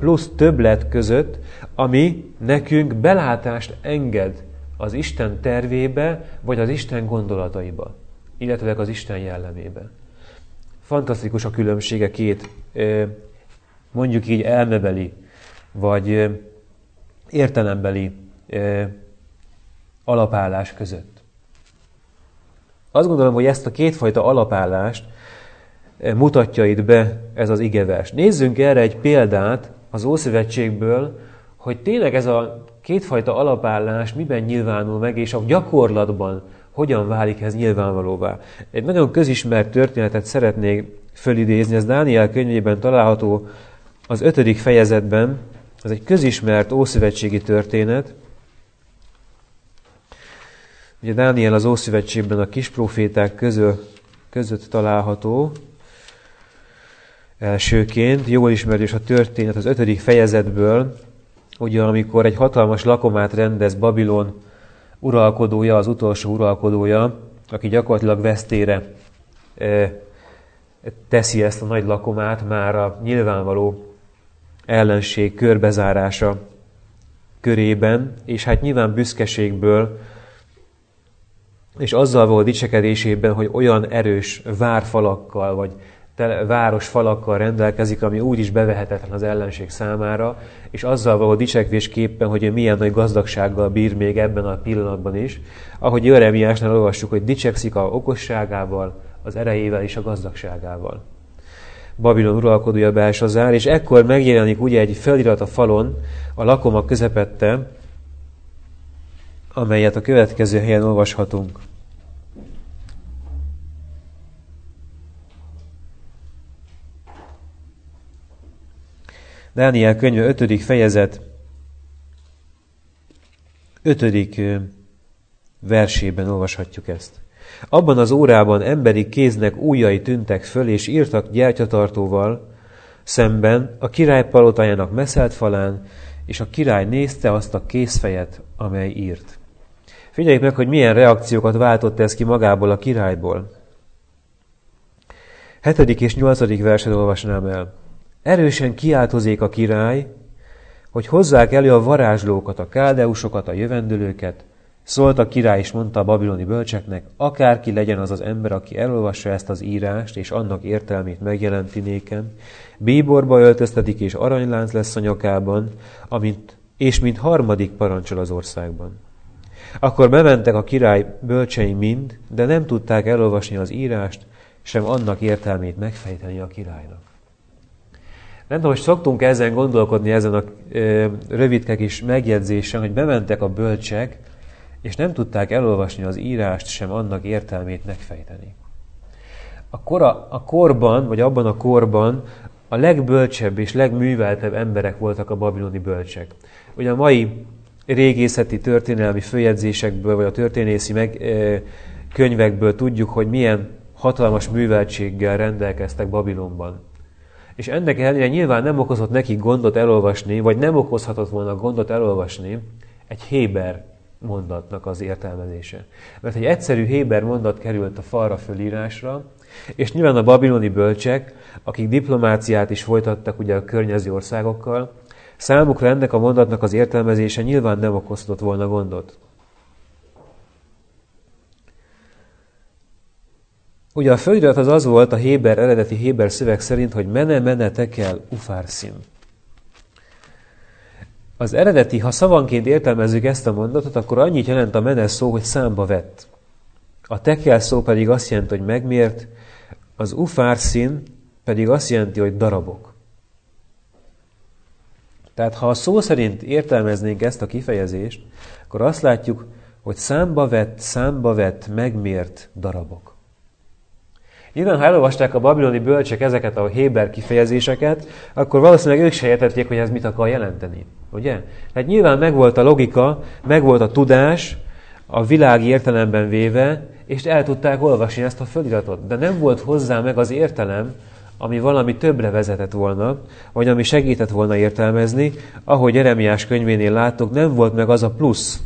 plusz többlet között, ami nekünk belátást enged az Isten tervébe, vagy az Isten gondolataiba, illetve az Isten jellemébe. Fantasztikus a különbsége két, mondjuk így elmebeli, vagy értelembeli alapállás között. Azt gondolom, hogy ezt a kétfajta alapállást mutatja itt be ez az igevers. Nézzünk erre egy példát az Ószövetségből, hogy tényleg ez a kétfajta alapállás miben nyilvánul meg, és a gyakorlatban hogyan válik ez nyilvánvalóvá. Egy nagyon közismert történetet szeretnék fölidézni, ez Dániel könyvében található az 5. fejezetben, ez egy közismert ószövetségi történet. Ugye Dániel az Ószövetségben a kispróféták között található. Elsőként jól ismerős a történet az 5. fejezetből, ugye amikor egy hatalmas lakomát rendez Babilon uralkodója, az utolsó uralkodója, aki gyakorlatilag vesztére teszi ezt a nagy lakomát már a nyilvánvaló ellenség körbezárása körében, és hát nyilván büszkeségből, és azzal volt dicsekedésében, hogy olyan erős várfalakkal, vagy városfalakkal rendelkezik, ami úgyis bevehetetlen az ellenség számára, és azzal való dicsekvésképpen, hogy ő milyen nagy gazdagsággal bír még ebben a pillanatban is, ahogy Jeremiásnál olvassuk, hogy dicsekszik a okosságával, az erejével és a gazdagságával. Babilon uralkodója Belsazár, és ekkor megjelenik ugye egy felirat a falon, a lakoma közepette, amelyet a következő helyen olvashatunk. Dániel könyve 5. fejezet 5. versében olvashatjuk ezt. Abban az órában emberi kéznek ujjai tűntek föl, és írtak gyertyatartóval szemben a király palotájának meszelt falán, és a király nézte azt a kézfejet, amely írt. Figyeljük meg, hogy milyen reakciókat váltott ez ki magából a királyból. 7. és 8. verset olvasnám el. Erősen kiáltozék a király, hogy hozzák elő a varázslókat, a káldeusokat, a jövendőlőket. Szólt a király, és mondta a babiloni bölcseknek, akárki legyen az az ember, aki elolvassa ezt az írást, és annak értelmét megjelenti nékem, bíborba öltöztetik, és aranylánc lesz a nyakában, és mint harmadik parancsol az országban. Akkor bementek a király bölcsei mind, de nem tudták elolvasni az írást, sem annak értelmét megfejteni a királynak. Nem tudom, hogy szoktunk ezen gondolkodni, ezen a rövidke kis megjegyzésen, hogy bementek a bölcsek, és nem tudták elolvasni az írást, sem annak értelmét megfejteni. A korban, vagy abban a korban a legbölcsebb és legműveltebb emberek voltak a babiloni bölcsek. Ugye a mai régészeti történelmi főjegyzésekből, vagy a történészi könyvekből tudjuk, hogy milyen hatalmas műveltséggel rendelkeztek Babilonban. És ennek ellenére nyilván nem okozott nekik gondot elolvasni, vagy nem okozhatott volna gondot elolvasni egy héber mondatnak az értelmezése. Mert egy egyszerű héber mondat került a falra fölírásra, és nyilván a babiloni bölcsek, akik diplomáciát is folytattak ugye a környező országokkal, számukra ennek a mondatnak az értelmezése nyilván nem okozhatott volna gondot. Ugye a fölirat az volt a eredeti héber szöveg szerint, hogy mene tekel ufárszim. Az eredeti, ha szavanként értelmezzük ezt a mondatot, akkor annyit jelent a mene szó, hogy számba vett. A tekel szó pedig azt jelenti, hogy megmért, az ufárszin pedig azt jelenti, hogy darabok. Tehát ha a szó szerint értelmeznénk ezt a kifejezést, akkor azt látjuk, hogy számba vett, megmért darabok. Nyilván, ha elolvasták a babiloni bölcsek ezeket a héber kifejezéseket, akkor valószínűleg ők se értették, hogy ez mit akar jelenteni. Ugye? Tehát nyilván megvolt a logika, megvolt a tudás, a világi értelemben véve, és el tudták olvasni ezt a föliratot. De nem volt hozzá meg az értelem, ami valami többre vezetett volna, vagy ami segített volna értelmezni, ahogy Jeremiás könyvénél láttuk, nem volt meg az a plusz,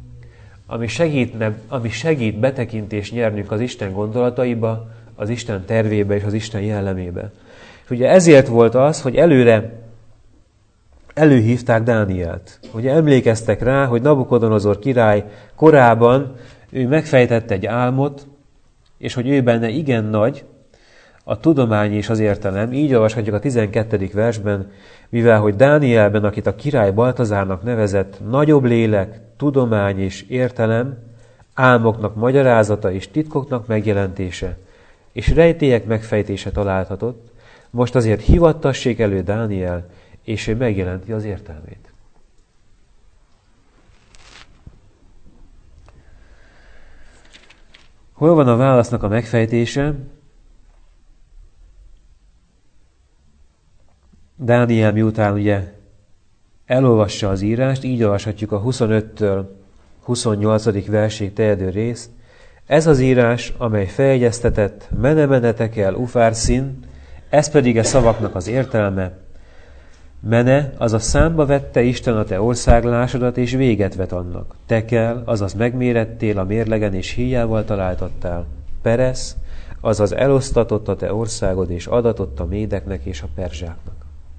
ami segít betekintést nyernünk az Isten gondolataiba, az Isten tervébe és az Isten jellemébe. És ugye ezért volt az, hogy előre előhívták Dánielt. Ugye emlékeztek rá, hogy Nabukodonozor király korában ő megfejtette egy álmot, és hogy ő benne igen nagy a tudomány és az értelem. Így olvashatjuk a 12. versben, mivel hogy Dánielben, akit a király Baltazárnak nevezett, nagyobb lélek, tudomány és értelem, álmoknak magyarázata és titkoknak megjelentése, és rejtélyek megfejtése találhatott, most azért hivattassék elő Dániel, és ő megjelenti az értelmét. Hol van a válasznak a megfejtése? Dániel miután ugye elolvassa az írást, így olvashatjuk a 25-től 28. versig terjedő részt. Ez az írás, amely feljegyeztetett, mene tekel ufárszín, ez pedig a szavaknak az értelme. Mene, azaz számba vette Isten a te országlásodat, és véget vet annak. Tekel, azaz megmérettél a mérlegen, és híjával találtattál. Peresz, azaz elosztatott a te országod, és adatott a médeknek és a perzsáknak.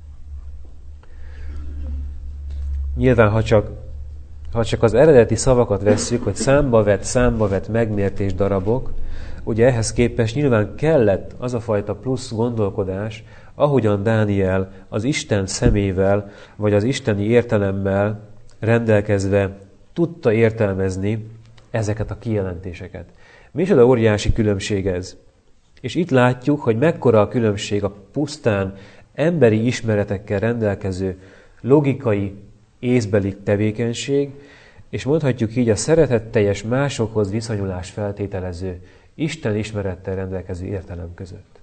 Nyilván, ha csak az eredeti szavakat vesszük, hogy számba vett, megmértés darabok, ugye ehhez képest nyilván kellett az a fajta plusz gondolkodás, ahogyan Dániel az Isten szemével, vagy az isteni értelemmel rendelkezve tudta értelmezni ezeket a kijelentéseket. Micsoda óriási különbség ez. És itt látjuk, hogy mekkora a különbség a pusztán emberi ismeretekkel rendelkező logikai, észbeli tevékenység, és mondhatjuk így a szeretetteljes másokhoz viszonyulás feltételező, Isten ismerettel rendelkező értelem között.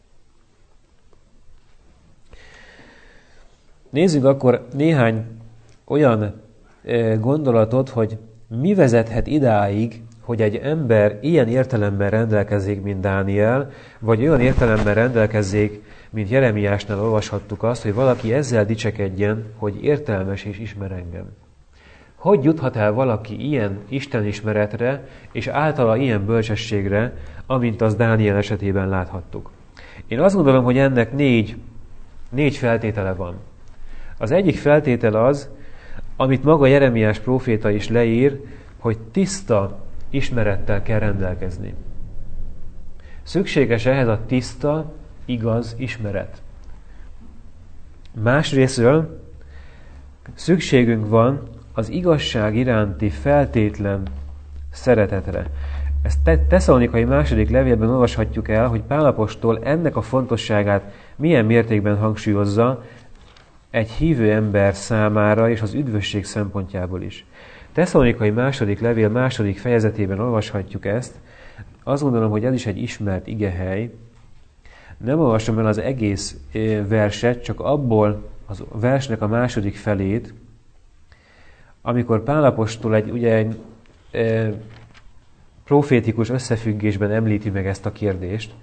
Nézzük akkor néhány olyan gondolatot, hogy mi vezethet idáig, hogy egy ember ilyen értelemmel rendelkezik, mint Dániel, vagy olyan értelemmel rendelkezik, mint Jeremiásnál olvashattuk azt, hogy valaki ezzel dicsekedjen, hogy értelmes és ismer engem. Hogy juthat el valaki ilyen istenismeretre, és általa ilyen bölcsességre, amint az Dániel esetében láthattuk? Én azt gondolom, hogy ennek négy feltétele van. Az egyik feltétel az, amit maga Jeremiás próféta is leír, hogy tiszta ismerettel kell rendelkezni. Szükséges ehhez a tiszta, igaz ismeret. Másrésztről szükségünk van az igazság iránti feltétlen szeretetre. Ezt Tesszalonikai második levélben olvashatjuk el, hogy Pál apostol ennek a fontosságát milyen mértékben hangsúlyozza egy hívő ember számára és az üdvösség szempontjából is. Tesszalonikai második levél második fejezetében olvashatjuk ezt. Azt gondolom, hogy ez is egy ismert igehely. Nem olvasom el az egész verset, csak abból az versnek a második felét, amikor Pál apostol egy profétikus összefüggésben említi meg ezt a kérdést.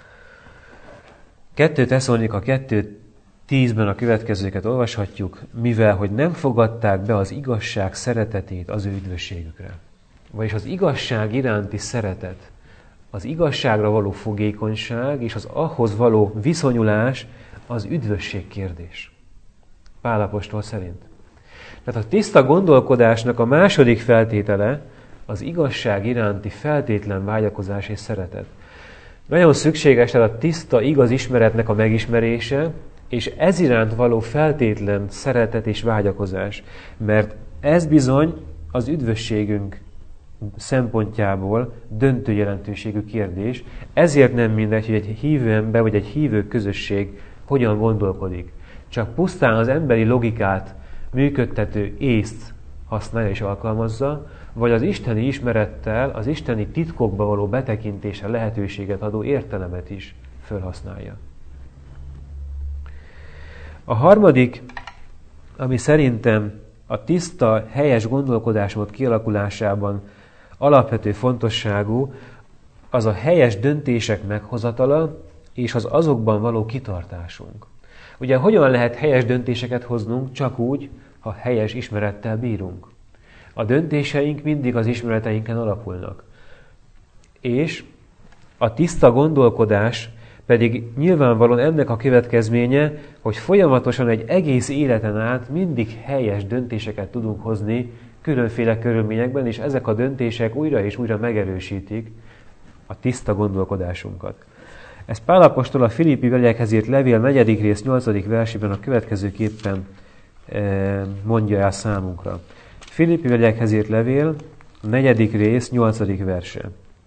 2 Tesszalonika 2:10-ben a következőket olvashatjuk, mivel hogy nem fogadták be az igazság szeretetét az ő üdvösségükre. Vagyis az igazság iránti szeretet, az igazságra való fogékonyság és az ahhoz való viszonyulás az üdvösség kérdés. Pál apostol szerint. Tehát a tiszta gondolkodásnak a második feltétele az igazság iránti feltétlen vágyakozás és szeretet. Nagyon szükséges a tiszta, igaz ismeretnek a megismerése, és ez iránt való feltétlen szeretet és vágyakozás. Mert ez bizony az üdvösségünk szempontjából döntő jelentőségű kérdés. Ezért nem mindegy, hogy egy hívő ember vagy egy hívő közösség hogyan gondolkodik. Csak pusztán az emberi logikát működtető észt használja és alkalmazza, vagy az isteni ismerettel, az isteni titkokba való betekintése lehetőséget adó értelemet is felhasználja. A harmadik, ami szerintem a tiszta, helyes gondolkodásmód kialakulásában alapvető fontosságú, az a helyes döntések meghozatala és az azokban való kitartásunk. Ugye hogyan lehet helyes döntéseket hoznunk? Csak úgy, ha helyes ismerettel bírunk. A döntéseink mindig az ismereteinken alapulnak. És a tiszta gondolkodás Pedig nyilvánvalóan ennek a következménye, hogy folyamatosan egy egész életen át mindig helyes döntéseket tudunk hozni különféle körülményekben, és ezek a döntések újra és újra megerősítik a tiszta gondolkodásunkat. Ez Pál apostol a Filippi beliekhez írt levél 4. rész 8. versében a következőképpen mondja el számunkra. Filippi beliekhez írt levél, 4. rész 8. verse.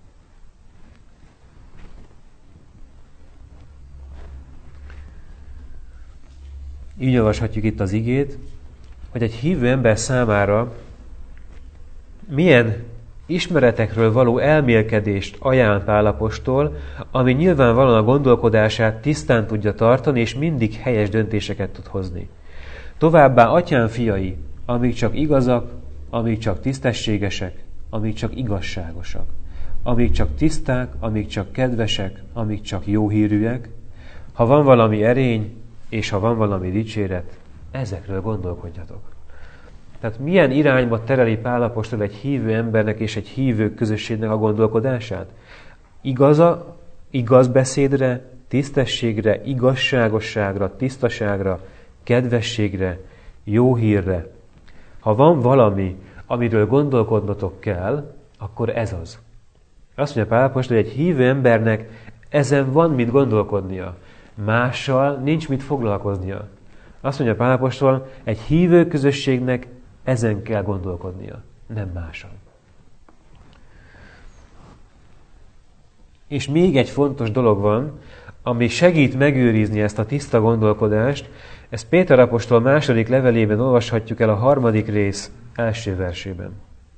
Így olvashatjuk itt az igét, hogy egy hívő ember számára milyen ismeretekről való elmélkedést ajánl Pál apostol, ami nyilvánvalóan a gondolkodását tisztán tudja tartani, és mindig helyes döntéseket tud hozni. Továbbá atyám fiai, amíg csak igazak, amíg csak tisztességesek, amíg csak igazságosak, amíg csak tiszták, amíg csak kedvesek, amíg csak jó hírűek, ha van valami erény, és ha van valami dicséret, ezekről gondolkodjatok. Tehát milyen irányba tereli Pál apostol egy hívő embernek és egy hívő közösségnek a gondolkodását? Igaz beszédre, tisztességre, igazságosságra, tisztaságra, kedvességre, jó hírre. Ha van valami, amiről gondolkodnotok kell, akkor ez az. Azt mondja Pál apostol, hogy egy hívő embernek ezen van mit gondolkodnia. Mással nincs mit foglalkoznia. Azt mondja Pál apostol, egy hívő közösségnek ezen kell gondolkodnia, nem máson. És még egy fontos dolog van, ami segít megőrizni ezt a tiszta gondolkodást. Ezt Péter apostol második levelében olvashatjuk el a 3. rész első versében.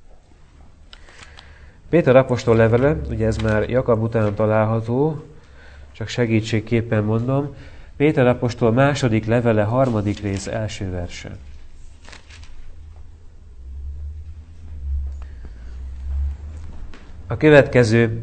Péter apostol levele, ugye ez már Jakab után található, csak segítségképpen mondom, Péter apostol második levele 3. rész első verse. A következő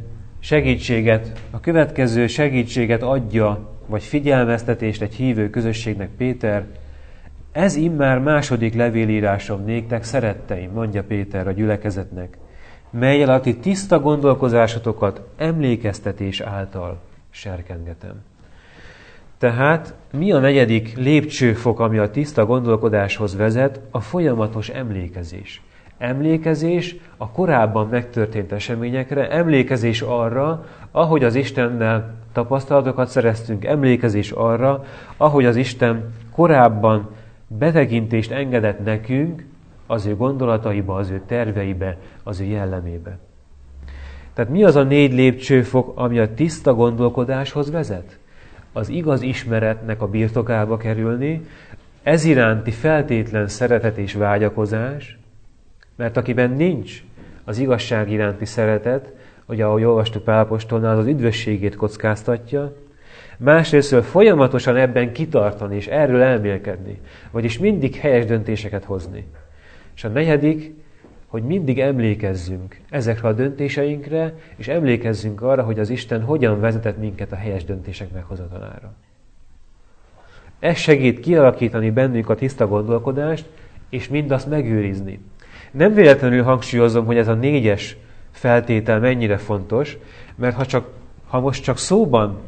segítséget adja, vagy figyelmeztetést egy hívő közösségnek Péter. Ez immár második levélírásom néktek, szeretteim, mondja Péter a gyülekezetnek, mellyel a ti tiszta gondolkozásotokat emlékeztetés által serkengetem. Tehát mi a 4. lépcsőfok, ami a tiszta gondolkodáshoz vezet? A folyamatos emlékezés. Emlékezés a korábban megtörtént eseményekre, emlékezés arra, ahogy az Istennel tapasztalatokat szereztünk, emlékezés arra, ahogy az Isten korábban betekintést engedett nekünk az ő gondolataiba, az ő terveibe, az ő jellemébe. Tehát mi az a 4 lépcsőfok, ami a tiszta gondolkodáshoz vezet? Az igaz ismeretnek a birtokába kerülni, ez iránti feltétlen szeretet és vágyakozás, mert akiben nincs az igazság iránti szeretet, ugye ahogy olvastuk Pál apostolnál, az üdvösségét kockáztatja, másrésztől folyamatosan ebben kitartani és erről elmélkedni, vagyis mindig helyes döntéseket hozni. És a 4, hogy mindig emlékezzünk ezekre a döntéseinkre, és emlékezzünk arra, hogy az Isten hogyan vezetett minket a helyes döntések meghozatalára. Ez segít kialakítani bennünk a tiszta gondolkodást, és mindazt megőrizni. Nem véletlenül hangsúlyozom, hogy ez a 4. feltétel mennyire fontos, mert ha most csak szóban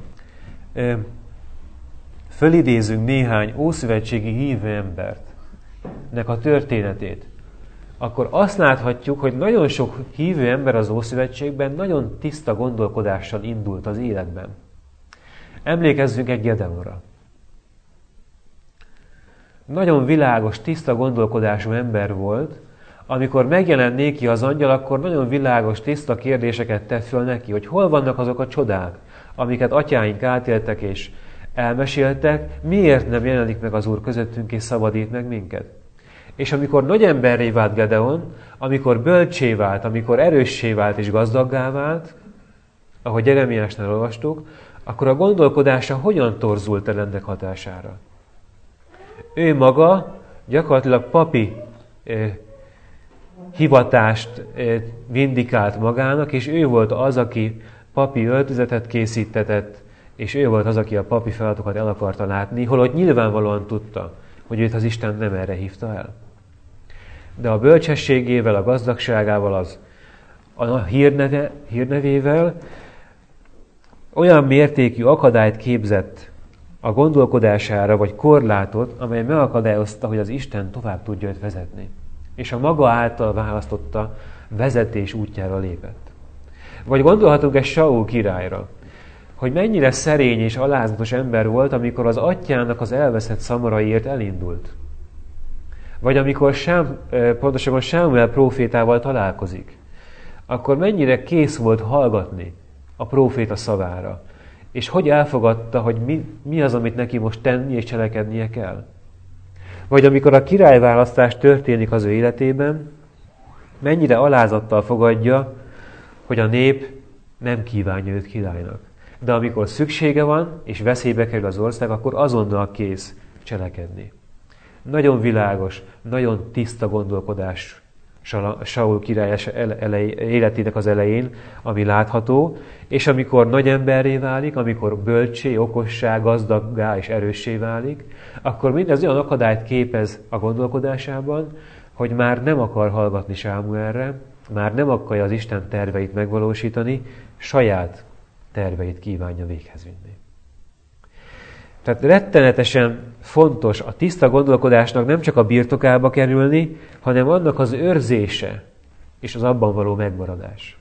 fölidézünk néhány ószövetségi hívő embernek a történetét, akkor azt láthatjuk, hogy nagyon sok hívő ember az Ószövetségben nagyon tiszta gondolkodással indult az életben. Emlékezzünk egy Gedeonra. Nagyon világos, tiszta gondolkodású ember volt, amikor megjelent néki az angyal, akkor nagyon világos, tiszta kérdéseket tett föl neki, hogy hol vannak azok a csodák, amiket atyáink átéltek és elmeséltek, miért nem jelenik meg az Úr közöttünk és szabadít meg minket. És amikor nagy emberré vált Gedeon, amikor bölcsé vált, amikor erőssé vált és gazdaggá vált, ahogy Jeremiásnál olvastuk, akkor a gondolkodása hogyan torzult el ennek hatására? Ő maga gyakorlatilag papi hivatást vindikált magának, és ő volt az, aki papi öltözetet készítetett, és ő volt az, aki a papi feladatokat el akarta látni, holott nyilvánvalóan tudta, hogy őt az Isten nem erre hívta el. De a bölcsességével, a gazdagságával, a hírnevével olyan mértékű akadályt képzett a gondolkodására, vagy korlátot, amely megakadályozta, hogy az Isten tovább tudja őt vezetni. És a maga által választotta vezetés útjára lépett. Vagy gondolhatunk egy Saul királyra, hogy mennyire szerény és alázatos ember volt, amikor az atyjának az elveszett szamaraiért elindult. Vagy amikor pontosabban Sámuel prófétával találkozik, akkor mennyire kész volt hallgatni a próféta szavára, és hogy elfogadta, hogy mi az, amit neki most tenni és cselekednie kell. Vagy amikor a királyválasztás történik az ő életében, mennyire alázattal fogadja, hogy a nép nem kívánja őt királynak. De amikor szüksége van, és veszélybe kerül az ország, akkor azonnal kész cselekedni. Nagyon világos, nagyon tiszta gondolkodás Saul király életének az elején, ami látható, és amikor nagy emberré válik, amikor bölcsé, okossá, gazdaggá és erőssé válik, akkor mindez olyan akadályt képez a gondolkodásában, hogy már nem akar hallgatni Sámuelre, már nem akarja az Isten terveit megvalósítani, saját terveit kívánja véghez vinni. Tehát rettenetesen fontos a tiszta gondolkodásnak nem csak a birtokába kerülni, hanem annak az őrzése és az abban való megmaradás.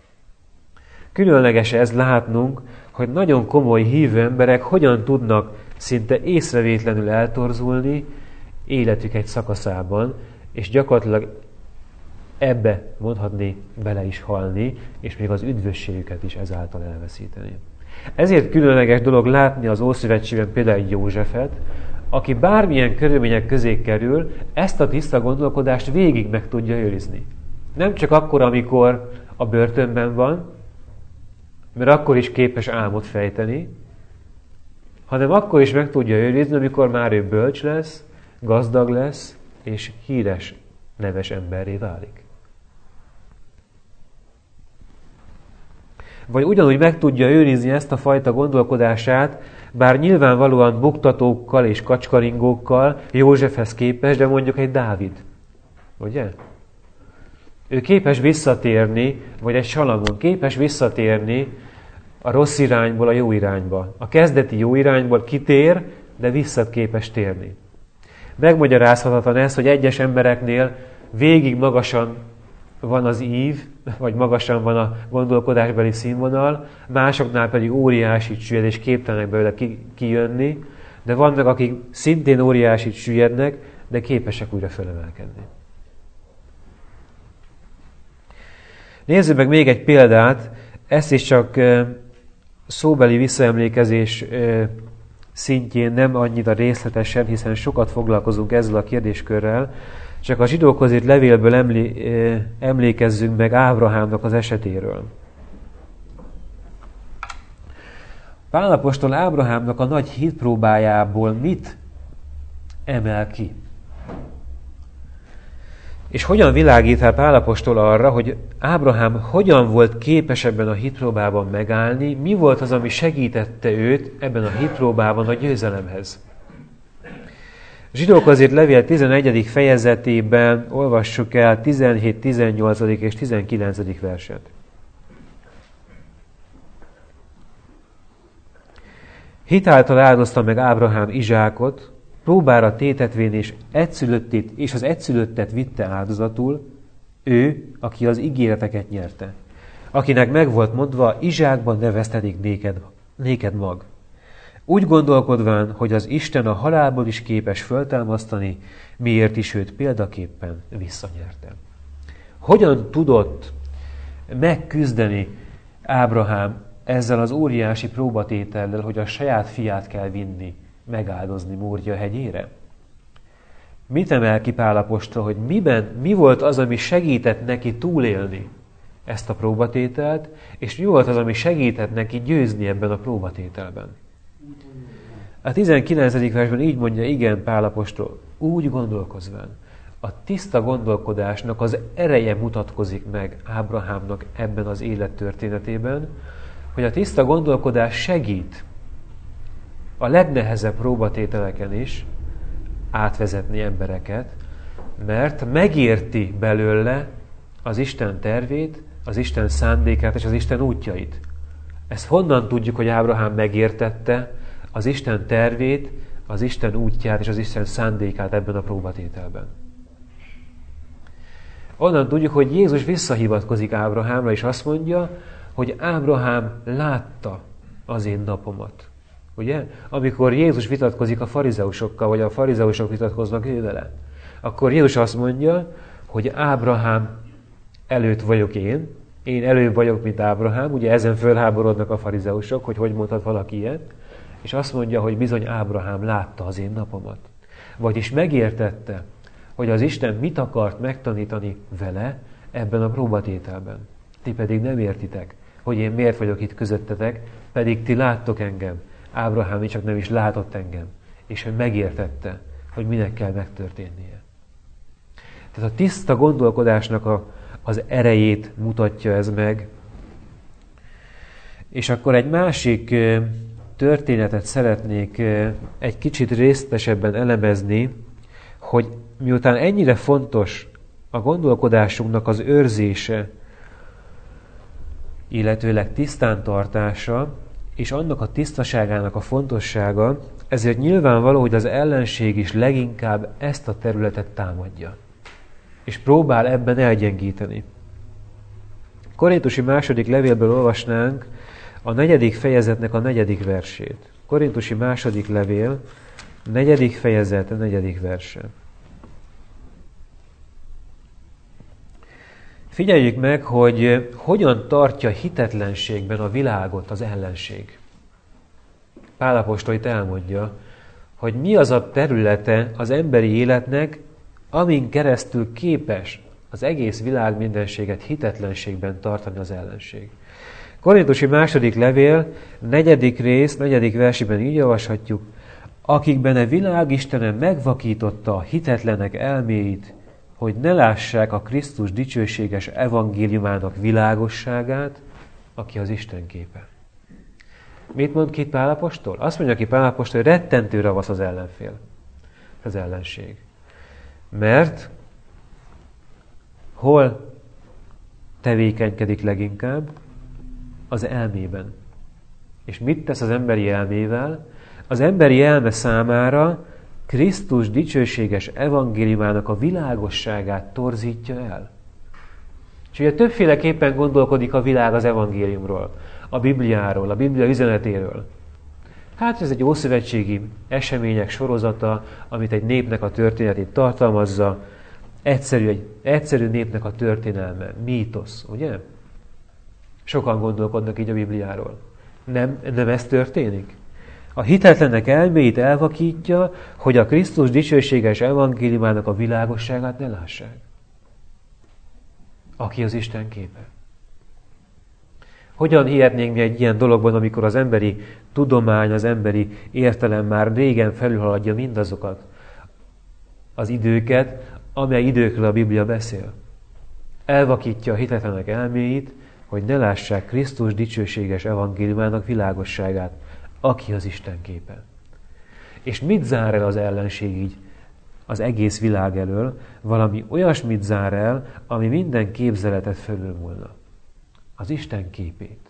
Különleges ez látnunk, hogy nagyon komoly hívő emberek hogyan tudnak szinte észrevétlenül eltorzulni életük egy szakaszában, és gyakorlatilag ebbe mondhatni bele is halni, és még az üdvösségüket is ezáltal elveszíteni. Ezért különleges dolog látni az Ószövetségben például egy Józsefet, aki bármilyen körülmények közé kerül, ezt a tiszta gondolkodást végig meg tudja őrizni. Nem csak akkor, amikor a börtönben van, mert akkor is képes álmot fejteni, hanem akkor is meg tudja őrizni, amikor már ő bölcs lesz, gazdag lesz, és híres, neves emberré válik. Vagy ugyanúgy meg tudja őrizni ezt a fajta gondolkodását, bár nyilvánvalóan buktatókkal és kacskaringókkal Józsefhez képest, de mondjuk egy Dávid. Ugye? Ő képes visszatérni, vagy egy Salamon képes visszatérni a rossz irányból a jó irányba. A kezdeti jó irányból kitér, de vissza képes térni. Megmagyarázhatatlan ez, hogy egyes embereknél végig magasan van az ív, vagy magasan van a gondolkodásbeli színvonal, másoknál pedig óriásit süllyed, és képtelenek belőle kijönni, de vannak, akik szintén óriásit süllyednek, de képesek újra felemelkedni. Nézzük meg még egy példát, ezt is csak szóbeli visszaemlékezés szintjén, nem annyira részletesen, hiszen sokat foglalkozunk ezzel a kérdéskörrel, csak a Zsidókhoz írt levélből emlékezzünk meg Ábrahámnak az esetéről. Pál apostol Ábrahámnak a nagy hitpróbájából mit emel ki? És hogyan világít el Pál apostol arra, hogy Ábrahám hogyan volt képes ebben a hitpróbában megállni, mi volt az, ami segítette őt ebben a hitpróbában a győzelemhez? Zsidókhoz írt levél 11. fejezetében olvassuk el 17, 18. és 19. verset. Hitáltal áldozta meg Ábrahám Izsákot, próbára tétetvén és az egyszülöttet vitte áldozatul, ő, aki az ígéreteket nyerte, akinek meg volt mondva, Izsákban neveztetik néked mag. Úgy gondolkodván, hogy az Isten a halálból is képes föltámasztani, miért is őt példaképpen visszanyerte. Hogyan tudott megküzdeni Ábrahám ezzel az óriási próbatétellel, hogy a saját fiát kell vinni, megáldozni Mória hegyére? Mit emel ki Pál apostol, hogy mi volt az, ami segített neki túlélni ezt a próbatételt, és mi volt az, ami segített neki győzni ebben a próbatételben? A 19. versben így mondja, igen, Pál apostol, úgy gondolkozván. A tiszta gondolkodásnak az ereje mutatkozik meg Ábrahámnak ebben az élettörténetében, hogy a tiszta gondolkodás segít a legnehezebb próbatételeken is átvezetni embereket, mert megérti belőle az Isten tervét, az Isten szándékát és az Isten útjait. Ezt honnan tudjuk, hogy Ábrahám megértette az Isten tervét, az Isten útját és az Isten szándékát ebben a próbatételben? Onnan tudjuk, hogy Jézus visszahivatkozik Ábrahámra, és azt mondja, hogy Ábrahám látta az én napomat. Ugye? Amikor Jézus vitatkozik a farizeusokkal, vagy a farizeusok vitatkoznak ő vele, akkor Jézus azt mondja, hogy Ábrahám előtt vagyok én előbb vagyok, mint Ábrahám, ugye ezen fölháborodnak a farizeusok, hogy mondhat valaki ilyet, és azt mondja, hogy bizony Ábrahám látta az én napomat. Vagyis megértette, hogy az Isten mit akart megtanítani vele ebben a próbatételben. Ti pedig nem értitek, hogy én miért vagyok itt közöttetek, pedig ti láttok engem. Ábrahám csak nem is látott engem, és hogy megértette, hogy minek kell megtörténnie. Tehát a tiszta gondolkodásnak az erejét mutatja ez meg. És akkor egy másik történetet szeretnék egy kicsit részletesebben elemezni, hogy miután ennyire fontos a gondolkodásunknak az őrzése, illetőleg tisztántartása, és annak a tisztaságának a fontossága, ezért nyilvánvaló, hogy az ellenség is leginkább ezt a területet támadja. És próbál ebben elgyengíteni. Korintusi második levélből olvasnánk a 4. fejezetnek a 4. versét. Korintusi második levél, 4. fejezet, 4. verse. Figyeljük meg, hogy hogyan tartja hitetlenségben a világot az ellenség. Pál apostol itt elmondja, hogy mi az a területe az emberi életnek, amin keresztül képes az egész világ mindenséget hitetlenségben tartani az ellenség. Korintusi második levél, 4. rész, 4. versében így olvashatjuk, akikben a világ Istene megvakította a hitetlenek elméit, hogy ne lássák a Krisztus dicsőséges evangéliumának világosságát, aki az Isten képe. Mit mond ki itt Pál apostol? Azt mondja ki Pál apostol, hogy rettentő ravasz az ellenfél, az ellenség. Mert hol tevékenykedik leginkább? Az elmében. És mit tesz az emberi elmével? Az emberi elme számára Krisztus dicsőséges evangéliumának a világosságát torzítja el. És ugye többféleképpen gondolkodik a világ az evangéliumról, a Bibliáról, a Biblia üzenetéről. Hát ez egy ószövetségi események sorozata, amit egy népnek a történetét tartalmazza, egy egyszerű népnek a történelme, mítosz, ugye? Sokan gondolkodnak így a Bibliáról. Nem ez történik? A hitetlenek elméit elvakítja, hogy a Krisztus dicsőséges evangéliumának a világosságát ne lássák. Aki az Isten képe. Hogyan hihetnénk mi egy ilyen dologban, amikor az emberi tudomány, az emberi értelem már régen felülhaladja mindazokat az időket, amely időkről a Biblia beszél. Elvakítja a hitetlenek elméit, hogy ne lássák Krisztus dicsőséges evangéliumának világosságát, aki az Isten képe. És mit zár el az ellenség így az egész világ elől? Valami olyasmit zár el, ami minden képzeletet felülmúlna. Az Isten képét.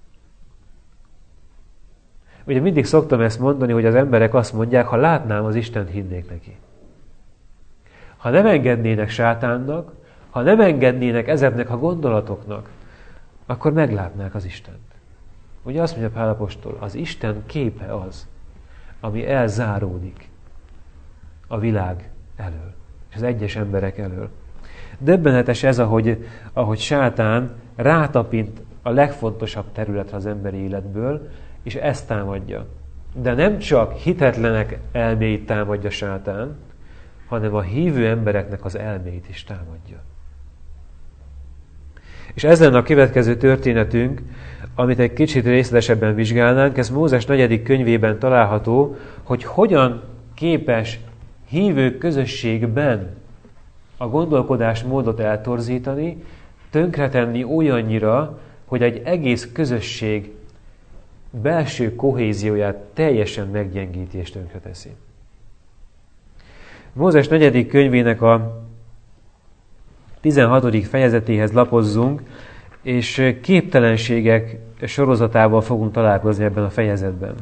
Ugye mindig szoktam ezt mondani, hogy az emberek azt mondják, ha látnám az Istent, hinnék neki. Ha nem engednének sátánnak, ha nem engednének ezeknek a gondolatoknak, akkor meglátnák az Istent. Ugye azt mondja Pál apostol, az Isten képe az, ami elzáródik a világ elől, és az egyes emberek elől. Döbbenetes ez, ahogy sátán rátapint a legfontosabb területre az emberi életből, és ezt támadja. De nem csak hitetlenek elméit támadja sátán, hanem a hívő embereknek az elméit is támadja. És ez lenne a következő történetünk, amit egy kicsit részletesebben vizsgálnánk. Ez Mózes 4. könyvében található, hogy hogyan képes hívő közösségben a gondolkodásmódot eltorzítani, tönkretenni olyannyira, hogy egy egész közösség belső kohézióját teljesen meggyengíti és tönkreteszi. Mózes 4. könyvének a 16. fejezetéhez lapozzunk, és képtelenségek sorozatával fogunk találkozni ebben a fejezetben,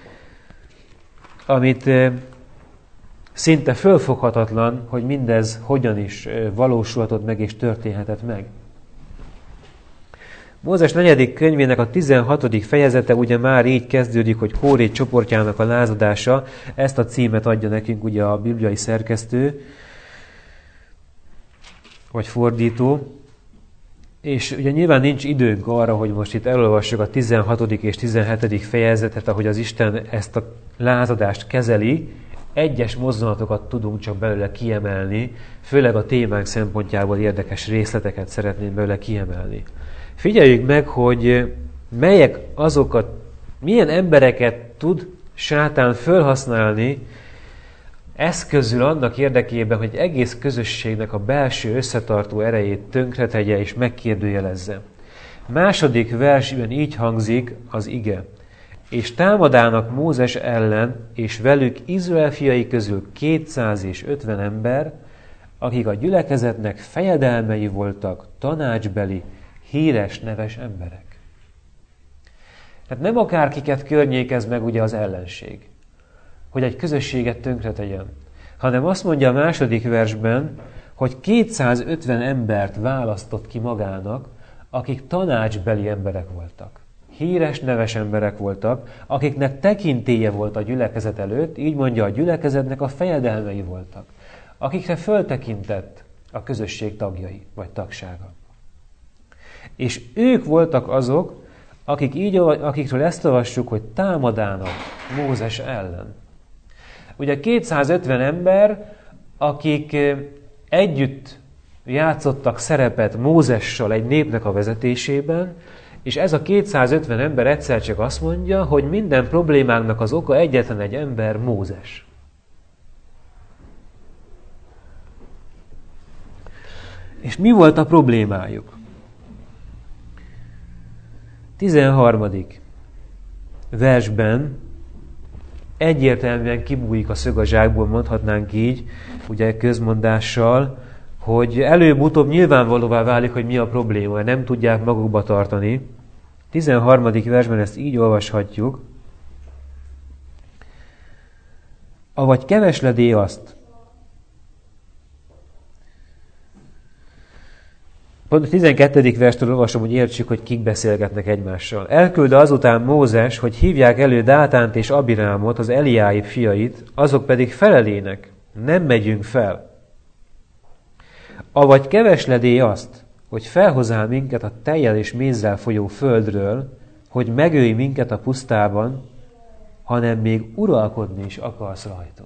amit szinte fölfoghatatlan, hogy mindez hogyan is valósulhatott meg és történhetett meg. Mózes 4. könyvének a 16. fejezete ugye már így kezdődik, hogy Kóré csoportjának a lázadása. Ezt a címet adja nekünk ugye a bibliai szerkesztő, vagy fordító. És ugye nyilván nincs időnk arra, hogy most itt elolvassuk a 16. és 17. fejezetet, ahogy az Isten ezt a lázadást kezeli. Egyes mozzanatokat tudunk csak belőle kiemelni, főleg a témánk szempontjából érdekes részleteket szeretném belőle kiemelni. Figyeljük meg, hogy melyek azokat, milyen embereket tud sátán felhasználni eszközül annak érdekében, hogy egész közösségnek a belső összetartó erejét tönkretegye és megkérdőjelezze. Második versben így hangzik az ige. És támadának Mózes ellen, és velük Izrael fiai közül 250 ember, akik a gyülekezetnek fejedelmei voltak, tanácsbeli, híres, neves emberek. Tehát nem akárkiket környékez meg ugye az ellenség, hogy egy közösséget tönkretegyen, hanem azt mondja a második versben, hogy 250 embert választott ki magának, akik tanácsbeli emberek voltak. Híres, neves emberek voltak, akiknek tekintélye volt a gyülekezet előtt, így mondja, a gyülekezetnek a fejedelmei voltak, akikre föltekintett a közösség tagjai, vagy tagsága. És ők voltak azok, akikről ezt olvassuk, hogy támadának Mózes ellen. Ugye 250 ember, akik együtt játszottak szerepet Mózessal egy népnek a vezetésében, és ez a 250 ember egyszer csak azt mondja, hogy minden problémánknak az oka egyetlen egy ember, Mózes. És mi volt a problémájuk? 13. versben egyértelműen kibújik a szög a zsákból, mondhatnánk így, ugye közmondással, hogy előbb-utóbb nyilvánvalóvá válik, hogy mi a probléma, nem tudják magukba tartani. 13. versben ezt így olvashatjuk. Avagy kevesledé azt. Pont a 12. verstől olvasom, hogy értsük, hogy kik beszélgetnek egymással. Elküldte azután Mózes, hogy hívják elő Dátánt és Abirámot, az Eliáib fiait, azok pedig felelének, nem megyünk fel. Avagy kevesledé azt, hogy felhozál minket a tejjel és mézzel folyó földről, hogy megölj minket a pusztában, hanem még uralkodni is akarsz rajtunk.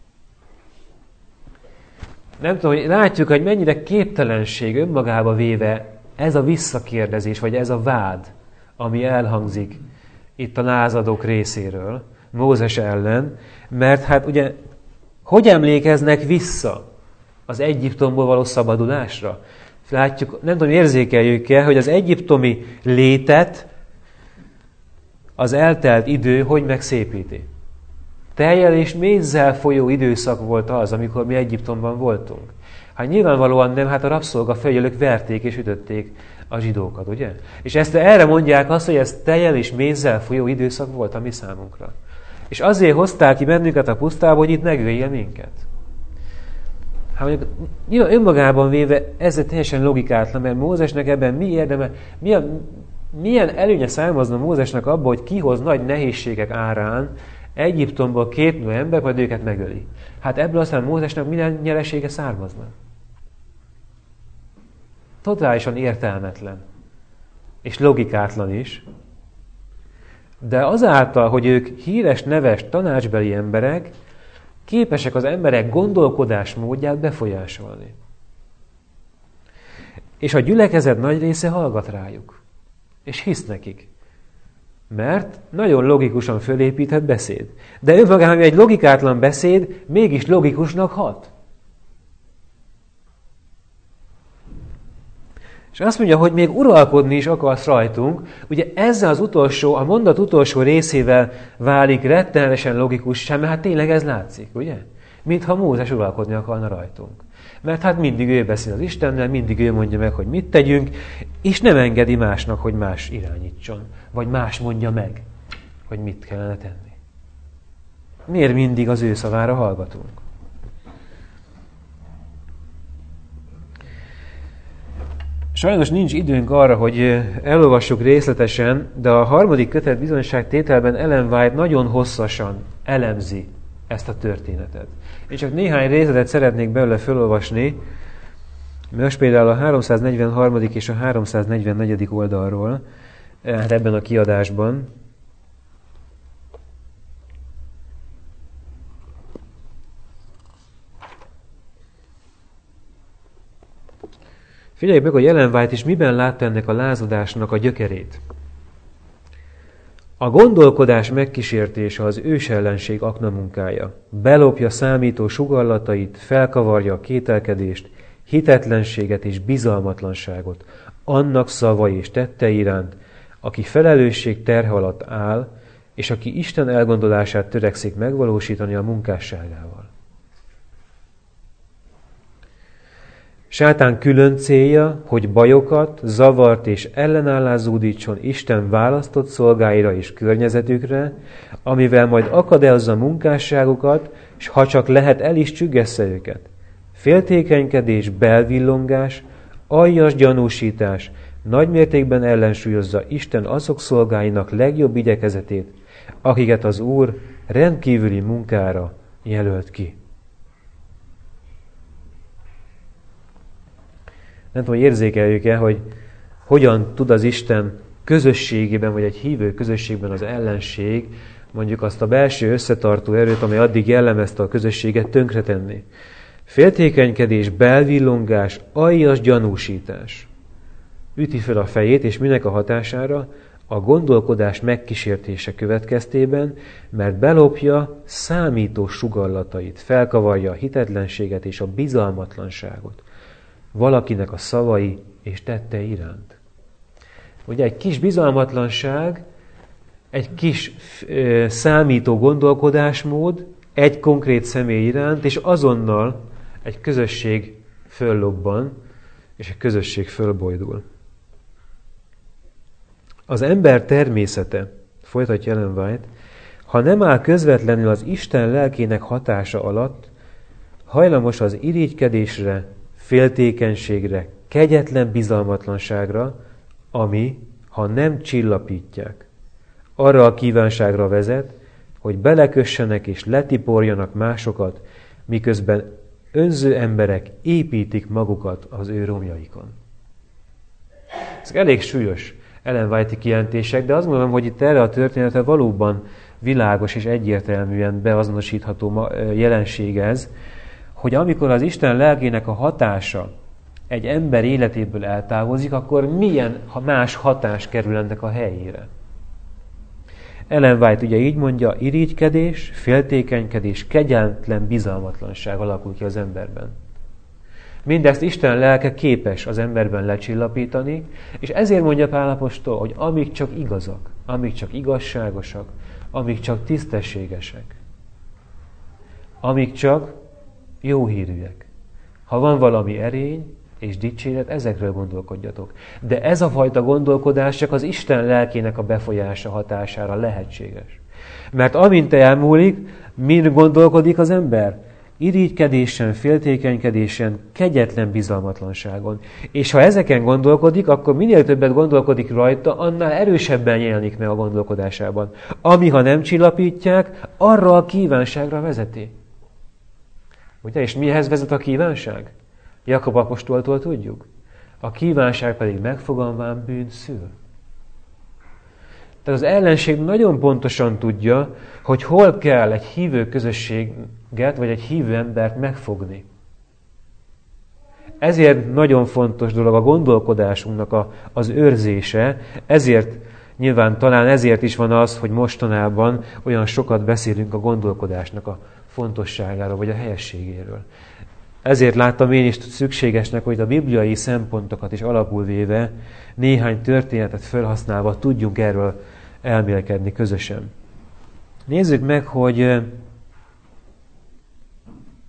Nem tudom, hogy látjuk, hogy mennyire képtelenség önmagába véve ez a visszakérdezés, vagy ez a vád, ami elhangzik itt a lázadók részéről, Mózes ellen, mert hát ugye, hogy emlékeznek vissza az Egyiptomból való szabadulásra? Látjuk, nem tudom, érzékeljük-e, hogy az egyiptomi létet az eltelt idő hogy megszépíti. Tejjel és mézzel folyó időszak volt az, amikor mi Egyiptomban voltunk. Hát nyilvánvalóan nem, hát a rabszolgafejjelők verték és ütötték a zsidókat, ugye? És erre mondják azt, hogy ez tejjel és mézzel folyó időszak volt a mi számunkra. És azért hozták ki bennünket a pusztába, hogy itt megölje minket. Hát mondjuk, nyilván önmagában véve ez teljesen logikátlan, mert Mózesnek ebben mi érdeme, milyen előnye származna Mózesnek abban, hogy kihoz nagy nehézségek árán Egyiptomból 2 millió ember, majd őket megöli. Hát ebből aztán Mózesnek minden nyeresége származna. Totálisan értelmetlen. És logikátlan is. De azáltal, hogy ők híres, neves, tanácsbeli emberek, képesek az emberek gondolkodásmódját befolyásolni. És a gyülekezet nagy része hallgat rájuk. És hisz nekik. Mert nagyon logikusan fölépített beszéd. De önmagában egy logikátlan beszéd mégis logikusnak hat. És azt mondja, hogy még uralkodni is akarsz rajtunk. Ugye ezzel az utolsó, a mondat utolsó részével válik rettenetesen logikus sem, mert hát tényleg ez látszik, ugye? mintha Mózes uralkodni akarna rajtunk. Mert hát mindig ő beszél az Istennel, mindig ő mondja meg, hogy mit tegyünk, és nem engedi másnak, hogy más irányítson, vagy más mondja meg, hogy mit kellene tenni. Miért mindig az ő szavára hallgatunk? Sajnos nincs időnk arra, hogy elolvassuk részletesen, de a 3. kötet bizonyságtételben Ellen White nagyon hosszasan elemzi ezt a történetet. Én csak néhány részletet szeretnék belőle felolvasni, most például a 343. és a 344. oldalról, hát ebben a kiadásban. Figyeljük meg, hogy Ellen White is miben látta ennek a lázadásnak a gyökerét. A gondolkodás megkísértése az ősellenség aknamunkája. Belopja számító sugallatait, felkavarja a kételkedést, hitetlenséget és bizalmatlanságot annak szavai és tettei iránt, aki felelősség terhe alatt áll, és aki Isten elgondolását törekszik megvalósítani a munkásságával. Sátán külön célja, hogy bajokat, zavart és ellenállást zúdítson Isten választott szolgáira és környezetükre, amivel majd akadályozza munkásságukat, és ha csak lehet, el is csüggessze őket. Féltékenykedés, belvillongás, aljas gyanúsítás nagymértékben ellensúlyozza Isten azok szolgáinak legjobb igyekezetét, akiket az Úr rendkívüli munkára jelölt ki. Nem tudom, hogy érzékeljük-e, hogy hogyan tud az Isten közösségében, vagy egy hívő közösségben az ellenség mondjuk azt a belső összetartó erőt, amely addig jellemezte a közösséget, tönkretenni. Féltékenykedés, belvillongás, aljas gyanúsítás. Üti fel a fejét, és minek a hatására? A gondolkodás megkísértése következtében, mert belopja számító sugallatait, felkavarja a hitetlenséget és a bizalmatlanságot valakinek a szavai és tettei iránt. Ugye egy kis bizalmatlanság, egy kis számító gondolkodásmód egy konkrét személy iránt, és azonnal egy közösség föllobban, és egy közösség fölbojdul. Az ember természete, folytatja Ellen White, ha nem áll közvetlenül az Isten lelkének hatása alatt, hajlamos az irigykedésre, féltékenységre, kegyetlen bizalmatlanságra, ami, ha nem csillapítják, arra a kívánságra vezet, hogy belekössenek és letiporjanak másokat, miközben önző emberek építik magukat az ő romjaikon. Ezek elég súlyos Ellen White-i kijelentések, de azt mondom, hogy itt erre a történetre valóban világos és egyértelműen beazonosítható jelenség ez, hogy amikor az Isten lelkének a hatása egy ember életéből eltávozik, akkor milyen más hatás kerül ennek a helyére. Ellen White ugye így mondja, irigykedés, féltékenykedés, kegyetlen bizalmatlanság alakul ki az emberben. Mindezt Isten lelke képes az emberben lecsillapítani, és ezért mondja Pál apostol, hogy amíg csak igazak, amíg csak igazságosak, amíg csak tisztességesek, amíg csak jó hírűek. Ha van valami erény és dicséret, ezekről gondolkodjatok. De ez a fajta gondolkodás csak az Isten lelkének a befolyása hatására lehetséges. Mert amint elmúlik, min gondolkodik az ember? Irigykedésen, féltékenykedésen, kegyetlen bizalmatlanságon. És ha ezeken gondolkodik, akkor minél többet gondolkodik rajta, annál erősebben jelenik meg a gondolkodásában. Ami, ha nem csillapítják, arra a kívánságra vezeti. Ugye? És mihez vezet a kívánság? Jakab apostoltól tudjuk. A kívánság pedig megfogalmán bűn szül. Tehát az ellenség nagyon pontosan tudja, hogy hol kell egy hívő közösséget, vagy egy hívő embert megfogni. Ezért nagyon fontos dolog a gondolkodásunknak az őrzése, ezért nyilván talán ezért is van az, hogy mostanában olyan sokat beszélünk a gondolkodásnak a fontosságáról, vagy a helyességéről. Ezért láttam én is szükségesnek, hogy a bibliai szempontokat is alapul véve néhány történetet felhasználva tudjunk erről elmélkedni közösen. Nézzük meg, hogy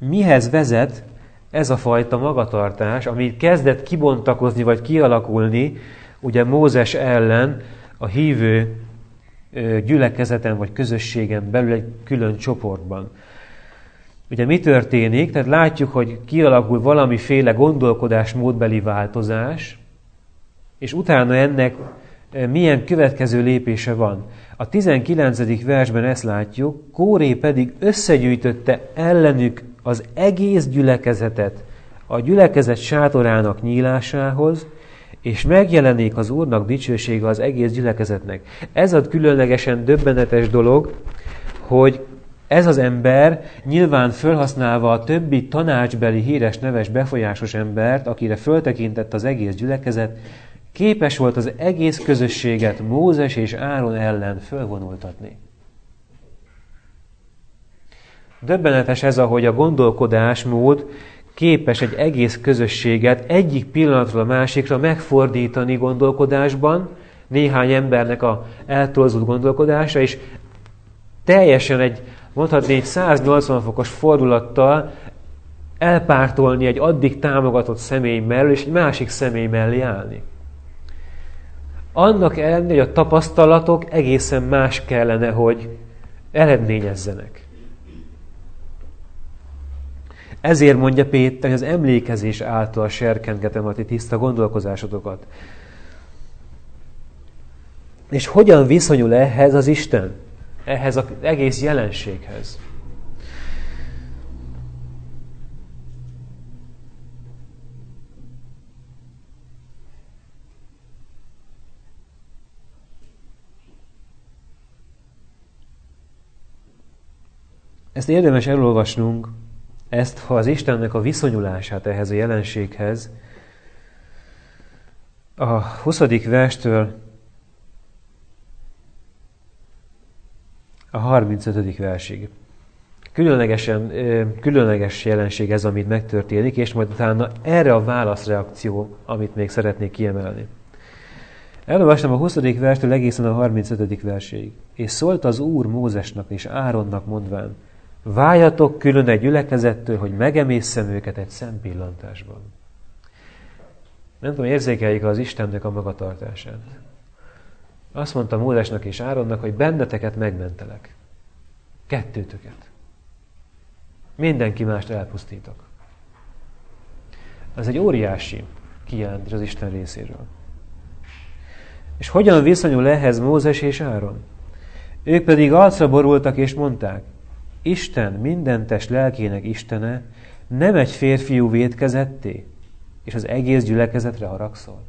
mihez vezet ez a fajta magatartás, ami kezdett kibontakozni vagy kialakulni, ugye Mózes ellen a hívő gyülekezeten vagy közösségen belül egy külön csoportban. Ugye mi történik? Tehát látjuk, hogy kialakul valamiféle gondolkodásmódbeli változás, és utána ennek milyen következő lépése van. A 19. versben ezt látjuk, Kóré pedig összegyűjtötte ellenük az egész gyülekezetet a gyülekezet sátorának nyílásához, és megjelenik az Úrnak dicsősége az egész gyülekezetnek. Ez a különlegesen döbbenetes dolog, hogy ez az ember nyilván felhasználva a többi tanácsbeli híres, neves, befolyásos embert, akire föltekintett az egész gyülekezet, képes volt az egész közösséget Mózes és Áron ellen fölvonultatni. Döbbenetes ez, ahogy a gondolkodásmód képes egy egész közösséget egyik pillanatról a másikra megfordítani gondolkodásban, néhány embernek a eltolzott gondolkodása, és teljesen mondhatni egy 180 fokos fordulattal elpártolni egy addig támogatott személy mellől, és egy másik személy mellé állni. Annak ellenére, hogy a tapasztalatok egészen más kellene, hogy eredményezzenek. Ezért mondja Péter, hogy az emlékezés által serkentgetem a ti tiszta gondolkozásotokat. És hogyan viszonyul ehhez az Isten? Ehhez az egész jelenséghez? Ezt érdemes elolvasnunk, ha az Istennek a viszonyulását ehhez a jelenséghez, a 20. verstől a 35. versig. Különleges jelenség ez, amit megtörténik, és majd utána erre a válaszreakció, amit még szeretnék kiemelni. Elolvastam a 20. verstől egészen a 35. verséig. És szólt az Úr Mózesnak és Áronnak mondván, váljatok külön egy gyülekezettől, hogy megemészszem őket egy szempillantásban. Nem tudom, érzékeljük az Istennek a magatartását. Azt mondta Mózesnak és Áronnak, hogy benneteket megmentelek. Kettőtöket. Mindenki mást elpusztítok. Ez egy óriási kijelentés az Isten részéről. És hogyan viszonyul ehhez Mózes és Áron? Ők pedig arcra borultak és mondták, Isten minden test lelkének Istene nem egy férfiú vétkezetté, és az egész gyülekezetre haragszol.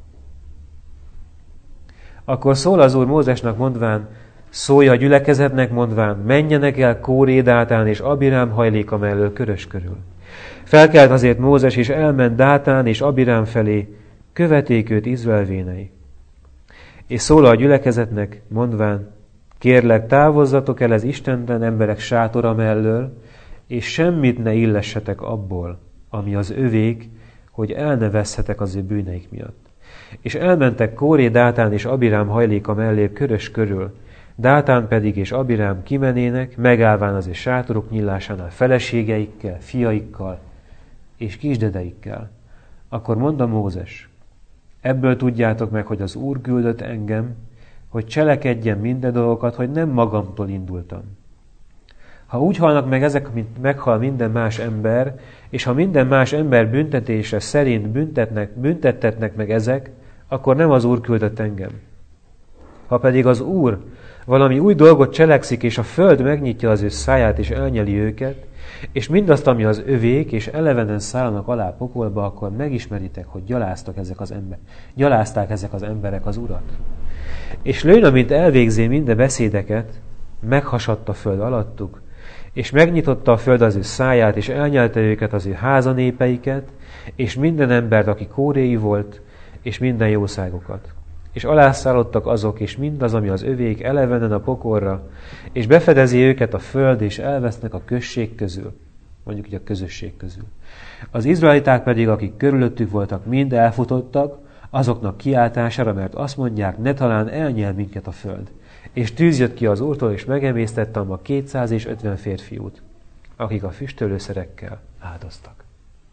Akkor szól az Úr Mózesnak mondván, szólj a gyülekezetnek mondván, menjenek el Kóré, Dátán és Abirám hajléka mellől körös körül. Felkelt azért Mózes, és elment Dátán és Abirám felé, követék őt Izrael vénei. És szól a gyülekezetnek mondván, kérlek, távozzatok el az istentelen emberek sátora mellől, és semmit ne illessetek abból, ami az övék, hogy el ne vesszetek az ő bűneik miatt. És elmentek Kóré, Dátán és Abirám hajléka mellé körös körül, Dátán pedig és Abirám kimenének, megállván az ő sátoruk nyílásánál feleségeikkel, fiaikkal és kisdedeikkel. Akkor mondta Mózes, ebből tudjátok meg, hogy az Úr küldött engem, hogy cselekedjem minden dolgokat, hogy nem magamtól indultam. Ha úgy halnak meg ezek, mint meghal minden más ember, és ha minden más ember büntetése szerint büntettetnek meg ezek, akkor nem az Úr küldött engem. Ha pedig az Úr valami új dolgot cselekszik, és a föld megnyitja az ő száját, és elnyeli őket, és mindazt, ami az övék, és elevenen szállnak alá pokolba, akkor megismeritek, hogy gyalázták ezek az emberek az Urat. És lőn, amint elvégzi minden beszédeket, meghasadt a föld alattuk, és megnyitotta a föld az ő száját, és elnyelte őket az ő házanépeiket, és minden embert, aki kóréi volt, és minden jószágokat. És alászállottak azok, és mindaz, ami az övék, elevenen a pokorra, és befedezi őket a föld, és elvesznek a község közül, mondjuk így a közösség közül. Az izraeliták pedig, akik körülöttük voltak, mind elfutottak, azoknak kiáltására, mert azt mondják, ne talán elnyel minket a föld. És tűz jött ki az Úrtól, és megemésztette a 250 férfiút. akik a füstölőszerekkel áldoztak.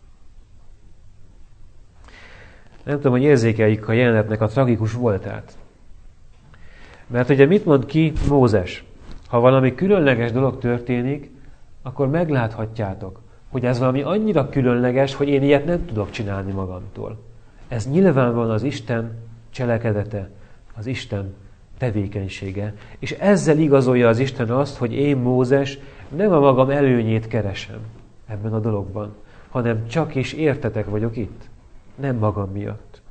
Nem tudom, hogy érzékeljük a jelenetnek a tragikus voltát. Mert ugye mit mond ki Mózes? Ha valami különleges dolog történik, akkor megláthatjátok, hogy ez valami annyira különleges, hogy én ilyet nem tudok csinálni magamtól. Ez nyilvánvalóan az Isten cselekedete, az Isten tevékenysége. És ezzel igazolja az Isten azt, hogy én, Mózes, nem a magam előnyét keresem ebben a dologban, hanem csak is értetek vagyok itt. Nem magam miatt.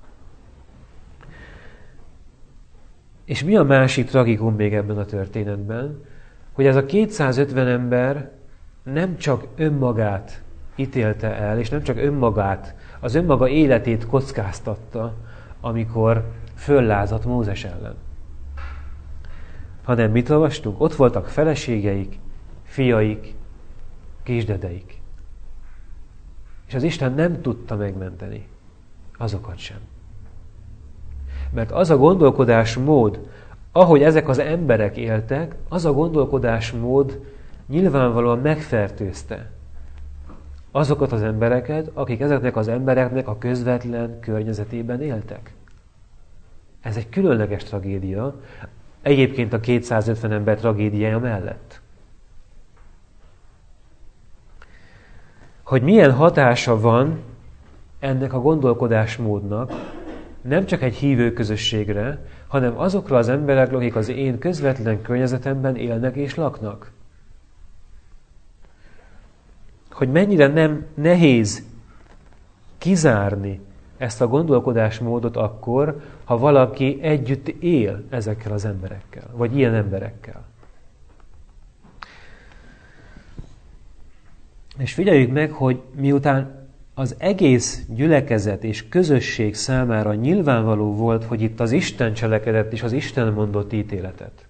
És mi a másik tragikum még ebben a történetben? Hogy ez a 250 ember nem csak önmagát ítélte el, és nem csak önmagát, az önmaga életét kockáztatta, amikor föllázadt Mózes ellen. Hanem mit olvastunk? Ott voltak feleségeik, fiaik, kisdedeik. És az Isten nem tudta megmenteni azokat sem. Mert az a gondolkodásmód, ahogy ezek az emberek éltek, az a gondolkodásmód nyilvánvalóan megfertőzte azokat az embereket, akik ezeknek az embereknek a közvetlen környezetében éltek. Ez egy különleges tragédia, egyébként a 250 ember tragédiája mellett. Hogy milyen hatása van ennek a gondolkodásmódnak, nem csak egy hívő közösségre, hanem azokra az emberekre, akik az én közvetlen környezetemben élnek és laknak. Hogy mennyire nem nehéz kizárni ezt a gondolkodásmódot akkor, ha valaki együtt él ezekkel az emberekkel, vagy ilyen emberekkel. És figyeljük meg, hogy miután az egész gyülekezet és közösség számára nyilvánvaló volt, hogy itt az Isten cselekedett és az Isten mondott ítéletet.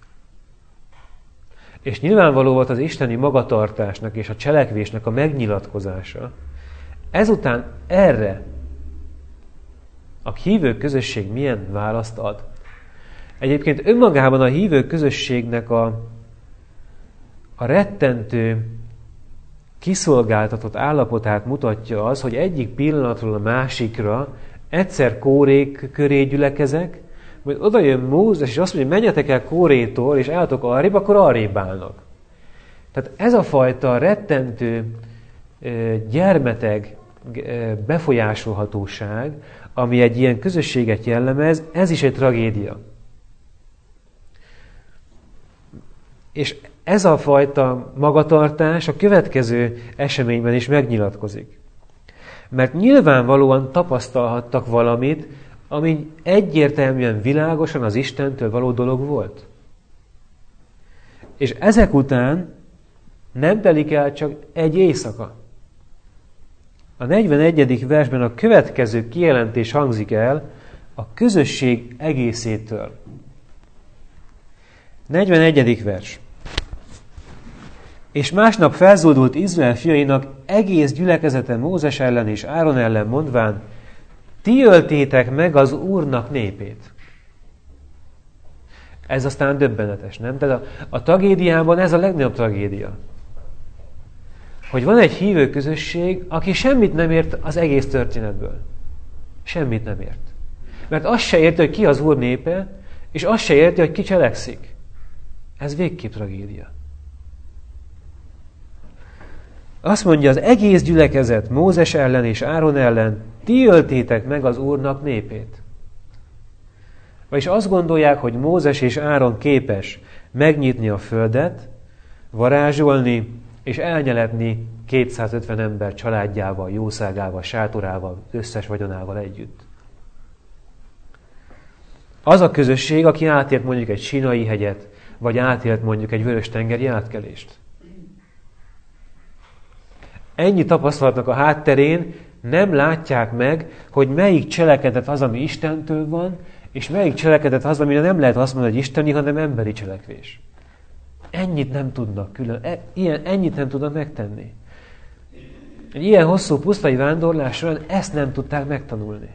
És nyilvánvaló volt az isteni magatartásnak és a cselekvésnek a megnyilatkozása. Ezután erre a hívő közösség milyen választ ad? Egyébként önmagában a hívő közösségnek a rettentő, kiszolgáltatott állapotát mutatja az, hogy egyik pillanatról a másikra egyszer Kóré köré gyülekezek, majd oda jön Mózes, és azt mondja, hogy menjetek el Kórétól, és álltok arrébb, akkor arrébb állnak. Tehát ez a fajta rettentő, gyermeteg befolyásolhatóság, ami egy ilyen közösséget jellemez, ez is egy tragédia. És ez a fajta magatartás a következő eseményben is megnyilatkozik. Mert nyilvánvalóan tapasztalhattak valamit, ami egyértelműen világosan az Istentől való dolog volt. És ezek után nem telik el csak egy éjszaka. A 41. versben a következő kijelentés hangzik el a közösség egészétől. 41. vers. És másnap felzúdult Izrael fiainak egész gyülekezete Mózes ellen és Áron ellen mondván, ti öltétek meg az Úrnak népét. Ez aztán döbbenetes, nem? Tehát a tragédiában ez a legnagyobb tragédia. Hogy van egy hívő közösség, aki semmit nem ért az egész történetből. Semmit nem ért. Mert azt se érti, hogy ki az Úr népe, és azt se érti, hogy ki cselekszik. Ez végképp tragédia. Azt mondja, az egész gyülekezet Mózes ellen és Áron ellen, ti öltétek meg az Úrnak népét. Vagyis azt gondolják, hogy Mózes és Áron képes megnyitni a földet, varázsolni és elnyeletni 250 ember családjával, jószágával, sátorával, összes vagyonával együtt. Az a közösség, aki átért mondjuk egy Sínai hegyet, vagy átért mondjuk egy Vörös-tengeri átkelést. Ennyi tapasztalatnak a hátterén nem látják meg, hogy melyik cselekedet az, ami Istentől van, és melyik cselekedet az, amire nem lehet azt mondani, hogy isteni, hanem emberi cselekvés. Ennyit nem tudnak ennyit nem tudnak megtenni. Egy ilyen hosszú pusztai vándorlás során ezt nem tudták megtanulni.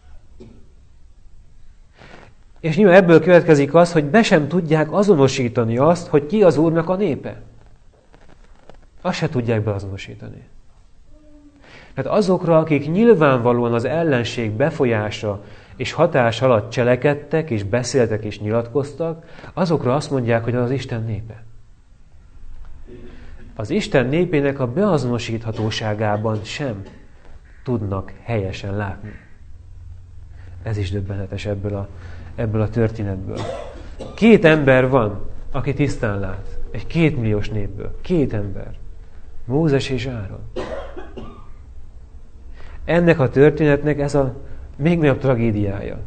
És nyilván ebből következik az, hogy be sem tudják azonosítani azt, hogy ki az Úrnak a népe. Azt se tudják beazonosítani. Tehát azokra, akik nyilvánvalóan az ellenség befolyása és hatás alatt cselekedtek, és beszéltek, és nyilatkoztak, azokra azt mondják, hogy az Isten népe. Az Isten népének a beazonosíthatóságában sem tudnak helyesen látni. Ez is döbbenetes ebből a történetből. 2 ember van, aki tisztán lát. Egy 2 milliós népből. 2 ember. Mózes és Áron. Ennek a történetnek ez a még nagyobb tragédiája.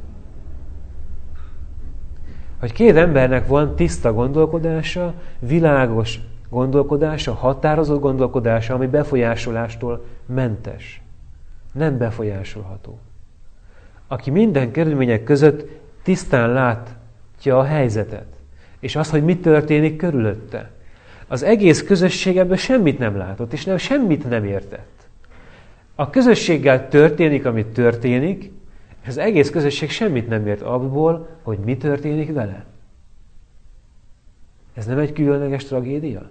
Hogy 2 embernek van tiszta gondolkodása, világos gondolkodása, határozott gondolkodása, ami befolyásolástól mentes. Nem befolyásolható. Aki minden körülmények között tisztán látja a helyzetet, és azt, hogy mi történik körülötte. Az egész közösség ebből semmit nem látott, és semmit nem értett. A közösséggel történik, amit történik, és az egész közösség semmit nem ért abból, hogy mi történik vele. Ez nem egy különleges tragédia?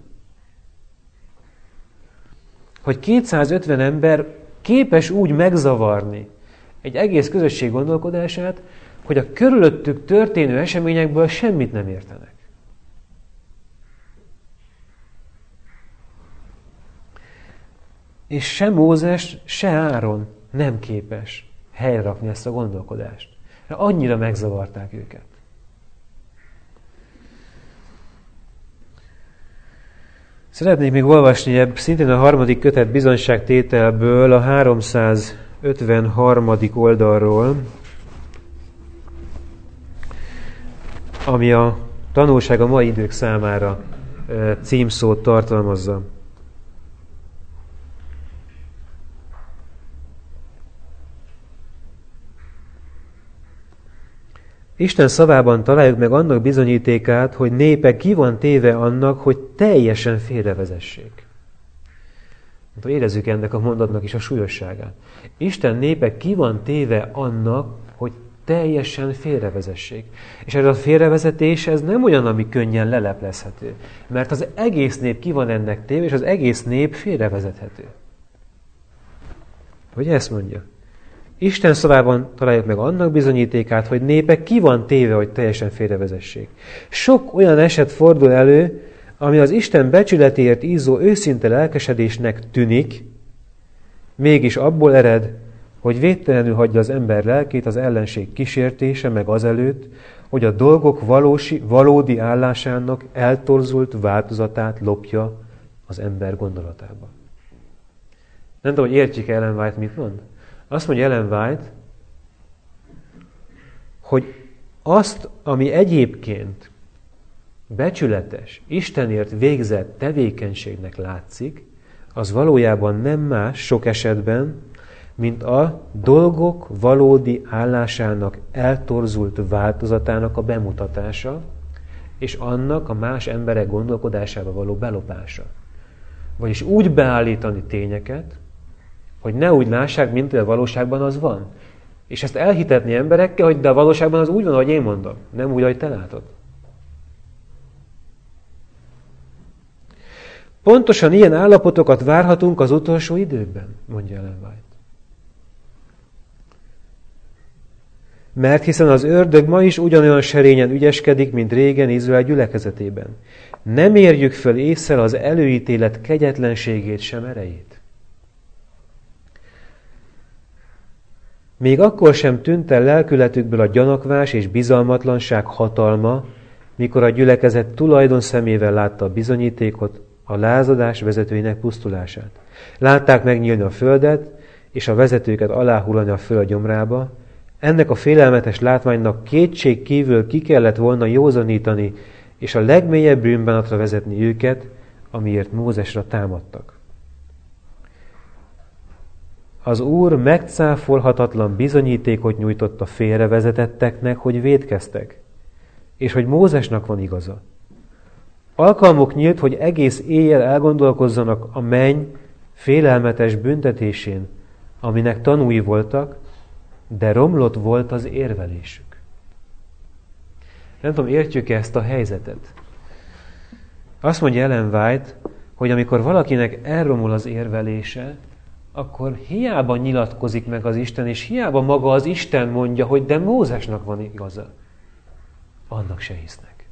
Hogy 250 ember képes úgy megzavarni egy egész közösség gondolkodását, hogy a körülöttük történő eseményekből semmit nem értenek. És se Mózes, se Áron nem képes helyrerakni ezt a gondolkodást. Annyira megzavarták őket. Szeretnék még olvasni szintén a 3. kötet bizonyságtételből a 353. oldalról, ami a tanulság a mai idők számára címszót tartalmazza. Isten szavában találjuk meg annak bizonyítékát, hogy népe ki van téve annak, hogy teljesen félrevezessék. Érezzük ennek a mondatnak is a súlyosságát. Isten népe ki van téve annak, hogy teljesen félrevezessék. És ez a félrevezetés, ez nem olyan, ami könnyen leleplezhető. Mert az egész nép ki van ennek téve, és az egész nép félrevezethető. Hogy ezt mondja? Isten szavában találjuk meg annak bizonyítékát, hogy népe ki van téve, hogy teljesen félrevezessék. Sok olyan eset fordul elő, ami az Isten becsületéért ízó őszinte lelkesedésnek tűnik, mégis abból ered, hogy védtelenül hagyja az ember lelkét az ellenség kísértése meg azelőtt, hogy a dolgok valódi állásának eltorzult változatát lopja az ember gondolatába. Nem tudom, hogy értjük Ellen White mit mond? Azt mondja Ellen White, hogy azt, ami egyébként becsületes, Istenért végzett tevékenységnek látszik, az valójában nem más sok esetben, mint a dolgok valódi állásának eltorzult változatának a bemutatása, és annak a más emberek gondolkodásába való belopása. Vagyis úgy beállítani tényeket, hogy ne úgy lássák, mint a valóságban az van. És ezt elhitetni emberekkel, hogy de a valóságban az úgy van, ahogy én mondom, nem úgy, ahogy te látod. Pontosan ilyen állapotokat várhatunk az utolsó időkben, mondja Ellen White. Mert hiszen az ördög ma is ugyanolyan serényen ügyeskedik, mint régen Izrael gyülekezetében. Nem érjük föl ésszel az előítélet kegyetlenségét sem erejét. Még akkor sem tűnt el lelkületükből a gyanakvás és bizalmatlanság hatalma, mikor a gyülekezet tulajdon szemével látta a bizonyítékot, a lázadás vezetőinek pusztulását. Látták megnyílni a földet, és a vezetőket aláhullani a föld gyomrába. Ennek a félelmetes látványnak kétség kívül ki kellett volna józanítani, és a legmélyebb bűnbánatra vezetni őket, amiért Mózesra támadtak. Az Úr megcáfolhatatlan bizonyítékot nyújtott a félrevezetetteknek, hogy vétkeztek, és hogy Mózesnak van igaza. Alkalmuk nyílt, hogy egész éjjel elgondolkozzanak a menny félelmetes büntetésén, aminek tanúi voltak, de romlott volt az érvelésük. Nem tudom, értjük ezt a helyzetet? Azt mondja Ellen White, hogy amikor valakinek elromol az érvelése, akkor hiába nyilatkozik meg az Isten, és hiába maga az Isten mondja, hogy de Mózesnak van igaza. Annak se hisznek.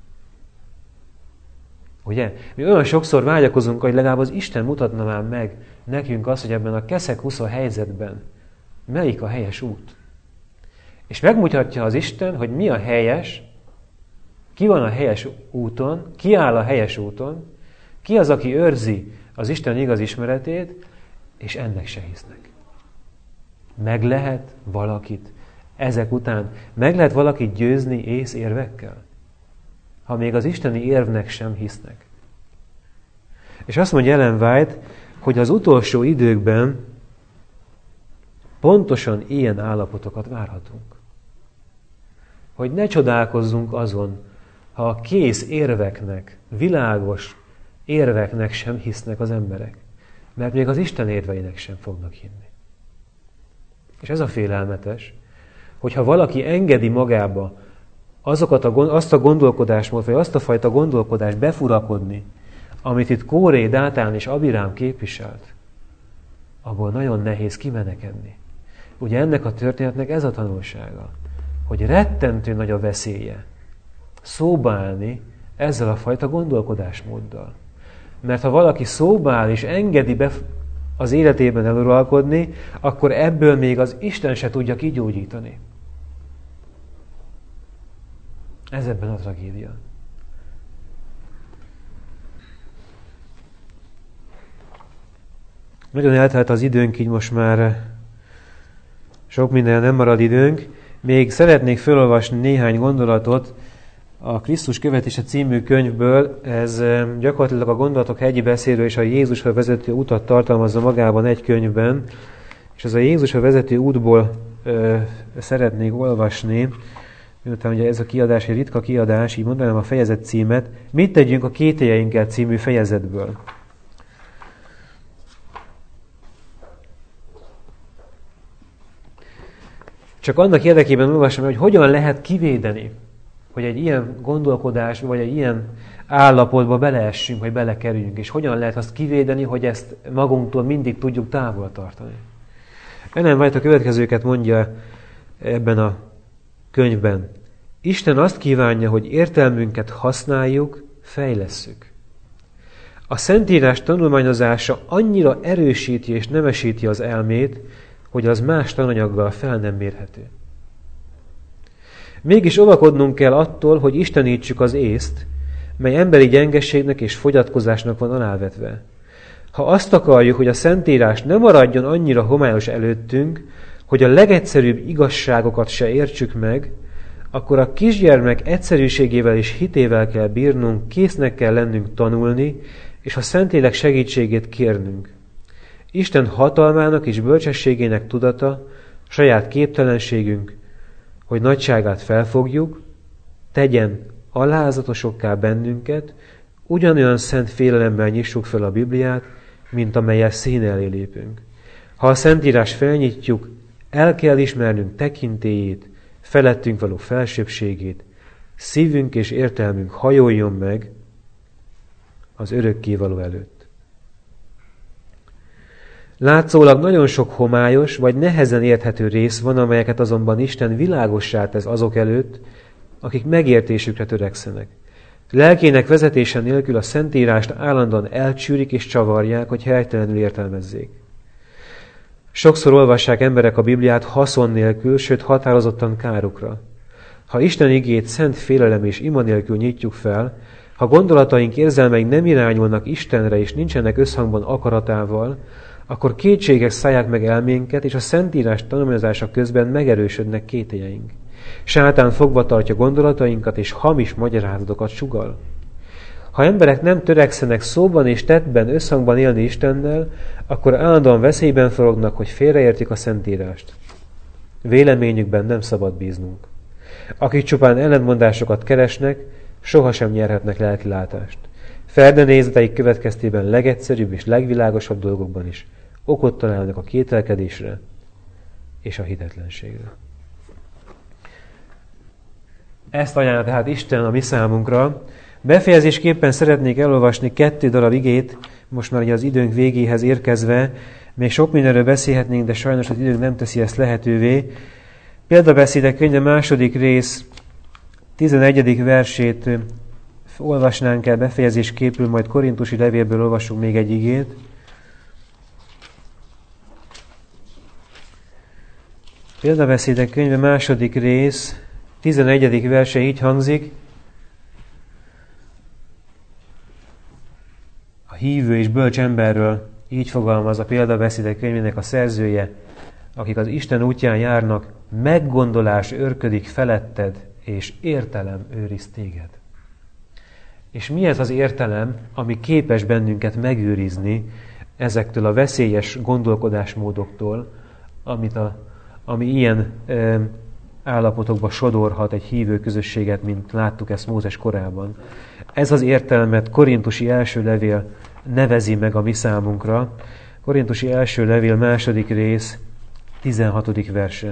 Ugye? Mi olyan sokszor vágyakozunk, hogy legalább az Isten mutatna már meg nekünk azt, hogy ebben a keszek-husza helyzetben melyik a helyes út. És megmutatja az Isten, hogy mi a helyes, ki van a helyes úton, ki áll a helyes úton, ki az, aki őrzi az Isten igaz ismeretét, és ennek se hisznek. Meg lehet valakit ezek után, meg lehet valakit győzni észérvekkel, ha még az isteni érvnek sem hisznek. És azt mondja Ellen White, hogy az utolsó időkben pontosan ilyen állapotokat várhatunk. Hogy ne csodálkozzunk azon, ha a kész érveknek, világos érveknek sem hisznek az emberek. Mert még az Isten érveinek sem fognak hinni. És ez a félelmetes, hogyha valaki engedi magába azt a gondolkodásmód, vagy azt a fajta gondolkodást befurakodni, amit itt Kóré, Dátán és Abirám képviselt, abból nagyon nehéz kimenekedni. Ugye ennek a történetnek ez a tanulsága, hogy rettentő nagy a veszélye szóba állni ezzel a fajta gondolkodásmóddal. Mert ha valaki szóba áll és engedi be az életében eluralkodni, akkor ebből még az Isten se tudja kigyógyítani. Ez ebben a tragédia. Nagyon eltelt az időnk, így most már sok minden nem marad időnk. Még szeretnék felolvasni néhány gondolatot a Krisztus követése című könyvből. Ez gyakorlatilag a Gondolatok hegyi beszédről és a Jézusra vezető utat tartalmazza magában egy könyvben. És ez a Jézusra vezető útból szeretnék olvasni. Miután ugye ez a kiadás egy ritka kiadás, így mondanám a fejezet címet. Mit tegyünk a kételjeinkkel című fejezetből? Csak annak érdekében olvasom, hogy hogyan lehet kivédeni, hogy egy ilyen gondolkodás, vagy egy ilyen állapotba beleessünk, vagy belekerüljünk, és hogyan lehet azt kivédeni, hogy ezt magunktól mindig tudjuk távol tartani. Ellen White a következőket mondja ebben a könyvben. Isten azt kívánja, hogy értelmünket használjuk, fejlesszük. A Szentírás tanulmányozása annyira erősíti és nemesíti az elmét, hogy az más tananyaggal fel nem mérhető. Mégis óvakodnunk kell attól, hogy istenítsük az észt, mely emberi gyengeségnek és fogyatkozásnak van alávetve. Ha azt akarjuk, hogy a Szentírás ne maradjon annyira homályos előttünk, hogy a legegyszerűbb igazságokat se értsük meg, akkor a kisgyermek egyszerűségével és hitével kell bírnunk, késznek kell lennünk tanulni, és a Szentlélek segítségét kérnünk. Isten hatalmának és bölcsességének tudata, saját képtelenségünk, hogy nagyságát felfogjuk, tegyen alázatosokká bennünket, ugyanolyan szent félelemmel nyissuk fel a Bibliát, mint amellyel szín elé lépünk. Ha a Szentírás felnyitjuk, el kell ismernünk tekintélyét, felettünk való felsőbbségét, szívünk és értelmünk hajoljon meg az örökkévaló előtt. Látszólag nagyon sok homályos, vagy nehezen érthető rész van, amelyeket azonban Isten világossá tesz azok előtt, akik megértésükre törekszenek. Lelkének vezetése nélkül a Szentírást állandóan elcsűrik és csavarják, hogy helytelenül értelmezzék. Sokszor olvassák emberek a Bibliát haszon nélkül, sőt határozottan kárukra. Ha Isten igét szent félelem és ima nélkül nyitjuk fel, ha gondolataink, érzelmeink nem irányulnak Istenre és nincsenek összhangban akaratával, akkor kétségek szállják meg elménket, és a Szentírás tanulmányozása közben megerősödnek kételyeink. Sátán fogva tartja gondolatainkat, és hamis magyarázatokat sugall. Ha emberek nem törekszenek szóban és tettben összhangban élni Istennel, akkor állandóan veszélyben forognak, hogy félreértik a Szentírást. Véleményükben nem szabad bíznunk. Akik csupán ellentmondásokat keresnek, sohasem nyerhetnek lelkilátást. Feldenézeteik következtében legegyszerűbb és legvilágosabb dolgokban is okot találnak a kételkedésre és a hitetlenségre. Ezt ajánlja tehát Isten a mi számunkra, Befejezésképpen szeretnék elolvasni 2 darab igét, most már az időnk végéhez érkezve. Még sok mindenről beszélhetnénk, de sajnos az időnk nem teszi ezt lehetővé. Példabeszédek könyve 2. rész 11. versét olvasnánk el befejezésképpül, majd Korintusi levélből olvasunk még egy igét. Példabeszédek könyve 2. rész 11. verse így hangzik: a hívő és bölcs emberről így fogalmaz a példabeszédek könyvének a szerzője: akik az Isten útján járnak, meggondolás őrködik feletted, és értelem őriz téged. És mi ez az értelem, ami képes bennünket megőrizni ezektől a veszélyes gondolkodásmódoktól, ami ilyen állapotokba sodorhat egy hívő közösséget, mint láttuk ezt Mózes korában. Ez az értelmet Korintusi első levél nevezi meg a mi számunkra. Korintusi első levél 2. rész 16. verse.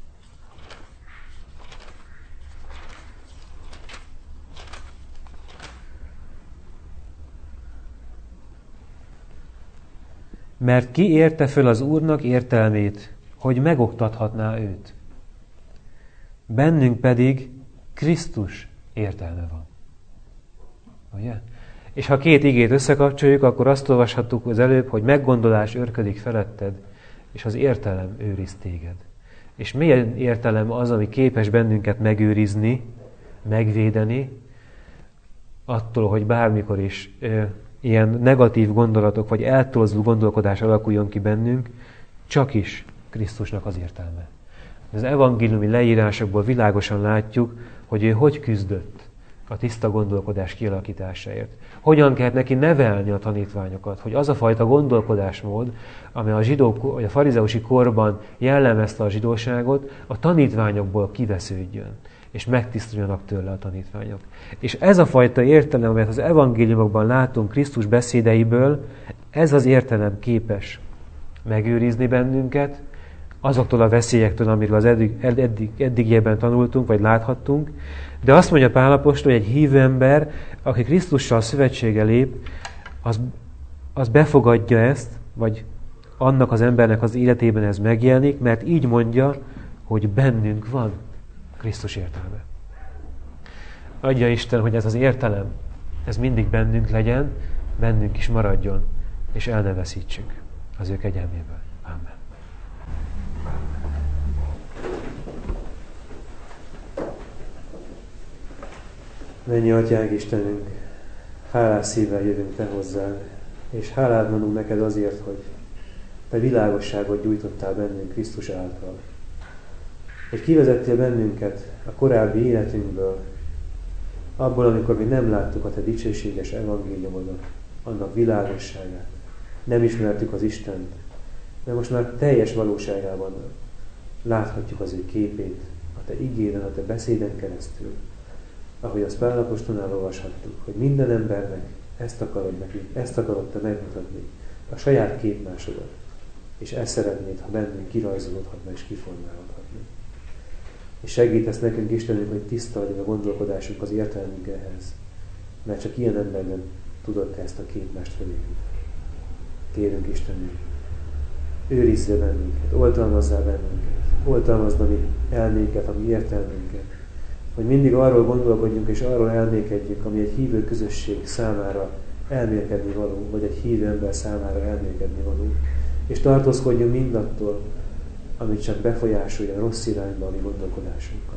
Mert ki érte föl az Úrnak értelmét, hogy megoktathatná őt? Bennünk pedig Krisztus értelme van. Ugye? És ha 2 igét összekapcsoljuk, akkor azt olvashattuk az előbb, hogy meggondolás őrködik feletted, és az értelem őriz téged. És milyen értelem az, ami képes bennünket megőrizni, megvédeni, attól, hogy bármikor is ilyen negatív gondolatok, vagy eltorzuló gondolkodás alakuljon ki bennünk, csak is Krisztusnak az értelme. Az evangéliumi leírásokból világosan látjuk, hogy ő hogy küzdött a tiszta gondolkodás kialakításáért. Hogyan kellett neki nevelni a tanítványokat, hogy az a fajta gondolkodásmód, amely a zsidó, vagy a farizeusi korban jellemezte a zsidóságot, a tanítványokból kivesződjön, és megtisztuljanak tőle a tanítványok. És ez a fajta értelem, amelyet az evangéliumokban látunk Krisztus beszédeiből, ez az értelem képes megőrizni bennünket azoktól a veszélyektől, amiről az eddigiekben tanultunk, vagy láthattunk. De azt mondja Pál apostol, hogy egy hívő ember, aki Krisztussal szövetségre lép, az befogadja ezt, vagy annak az embernek az életében ez megjelenik, mert így mondja, hogy bennünk van Krisztus értelme. Adja Isten, hogy ez az értelem, ez mindig bennünk legyen, bennünk is maradjon, és el ne veszítsük az ő kegyelméből. Amen. Mennyi Atyánk Istenünk, hálás szívvel jövünk Te hozzád, és hálát mondunk neked azért, hogy Te világosságot gyújtottál bennünk Krisztus által. Hogy kivezettél bennünket a korábbi életünkből, abból, amikor még nem láttuk a Te dicsőséges evangéliumodat, annak világosságát. Nem ismertük az Istent, de most már teljes valóságában láthatjuk az ő képét, a Te igéden, a Te beszéden keresztül. Ahogy azt Pál apostolnál olvashattuk, hogy minden embernek ezt akarod Te megmutatni, a saját képmásodat, és ezt szeretnéd, ha bennünk kirajzolódhatna és kiformálódhatna. És segítesz nekünk, Istenünk, hogy tiszta legyen a gondolkodásunk, az értelmünk ehhez, mert csak ilyen emberben tudod Te ezt a képmást felépíteni. Kérünk, Istenünk, őrizzél bennünket, oltalmazzál bennünket, oltalmazd a mi elménket, a mi értelmünket, hogy mindig arról gondolkodjunk és arról elmékedjünk, ami egy hívő közösség számára elmélkedni való, vagy egy hívő ember számára elmélkedni való. És tartózkodjunk mindattól, amit csak befolyásolja rossz irányba a mi gondolkodásunkat.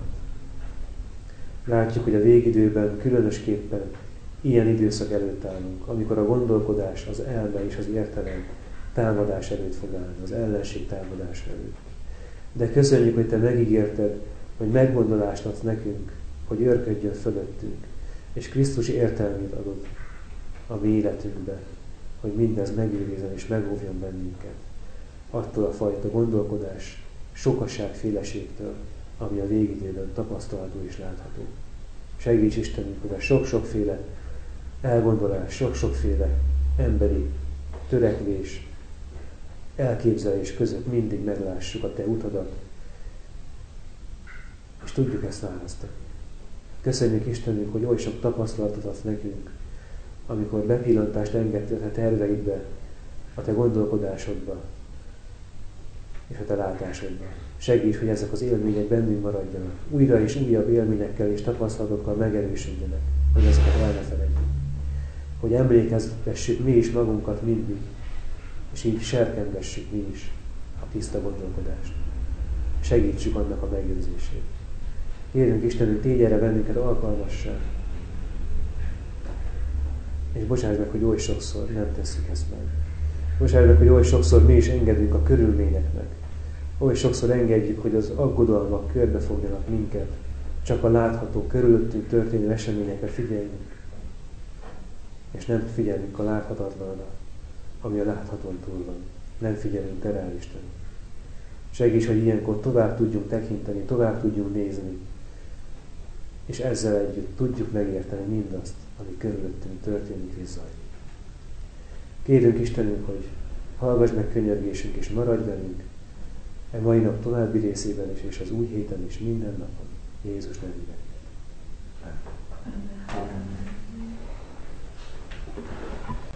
Látjuk, hogy a végidőben különösképpen ilyen időszak előtt állunk, amikor a gondolkodás, az elme és az értelem támadás előtt fog állni, az ellenség támadás előtt. De köszönjük, hogy Te megígérted, hogy meggondolást adsz nekünk, hogy őrködjön fölöttünk, és Krisztus értelmét adod a mi életünkbe, hogy mindez megőrizzen és megóvjon bennünket attól a fajta gondolkodás sokaságféleségtől, ami a végidőben tapasztalható és látható. Segíts Istenünk, hogy a sok-sokféle elgondolás, sok-sokféle emberi törekvés, elképzelés között mindig meglássuk a Te utadat, és tudjuk ezt választani. Köszönjük Istenünk, hogy oly sok tapasztalatot adsz nekünk, amikor bepillantást engedtél a terveidbe, a te gondolkodásodba és a te látásodba. Segíts, hogy ezek az élmények bennünk maradjanak. Újra és újabb élményekkel és tapasztalatokkal megerősödjenek, hogy ezeket el ne feledjük. Hogy emlékeztessük mi is magunkat mindig, és így serkentessük mi is a tiszta gondolkodást. Segítsük annak a megőrzését. Kérünk Istenünk, tégy erre bennünket alkalmassá. És bocsáss meg, hogy oly sokszor nem tesszük ezt meg. Bocsáss meg, hogy oly sokszor mi is engedünk a körülményeknek. Oly sokszor engedjük, hogy az aggodalmak körbefogjanak minket. Csak a látható, körülöttünk történő eseményekre figyeljünk. És nem figyelünk a láthatatlanra, ami a láthatón túl van. Nem figyelünk te rá, Isten. Segíts, hogy ilyenkor tovább tudjunk tekinteni, tovább tudjunk nézni, és ezzel együtt tudjuk megérteni mindazt, ami körülöttünk történik és zajlik. Kérünk Istenünk, hogy hallgass meg könyörgésünk és maradj velünk e mai nap további részében is, és az új héten is minden napon. Jézus nevében.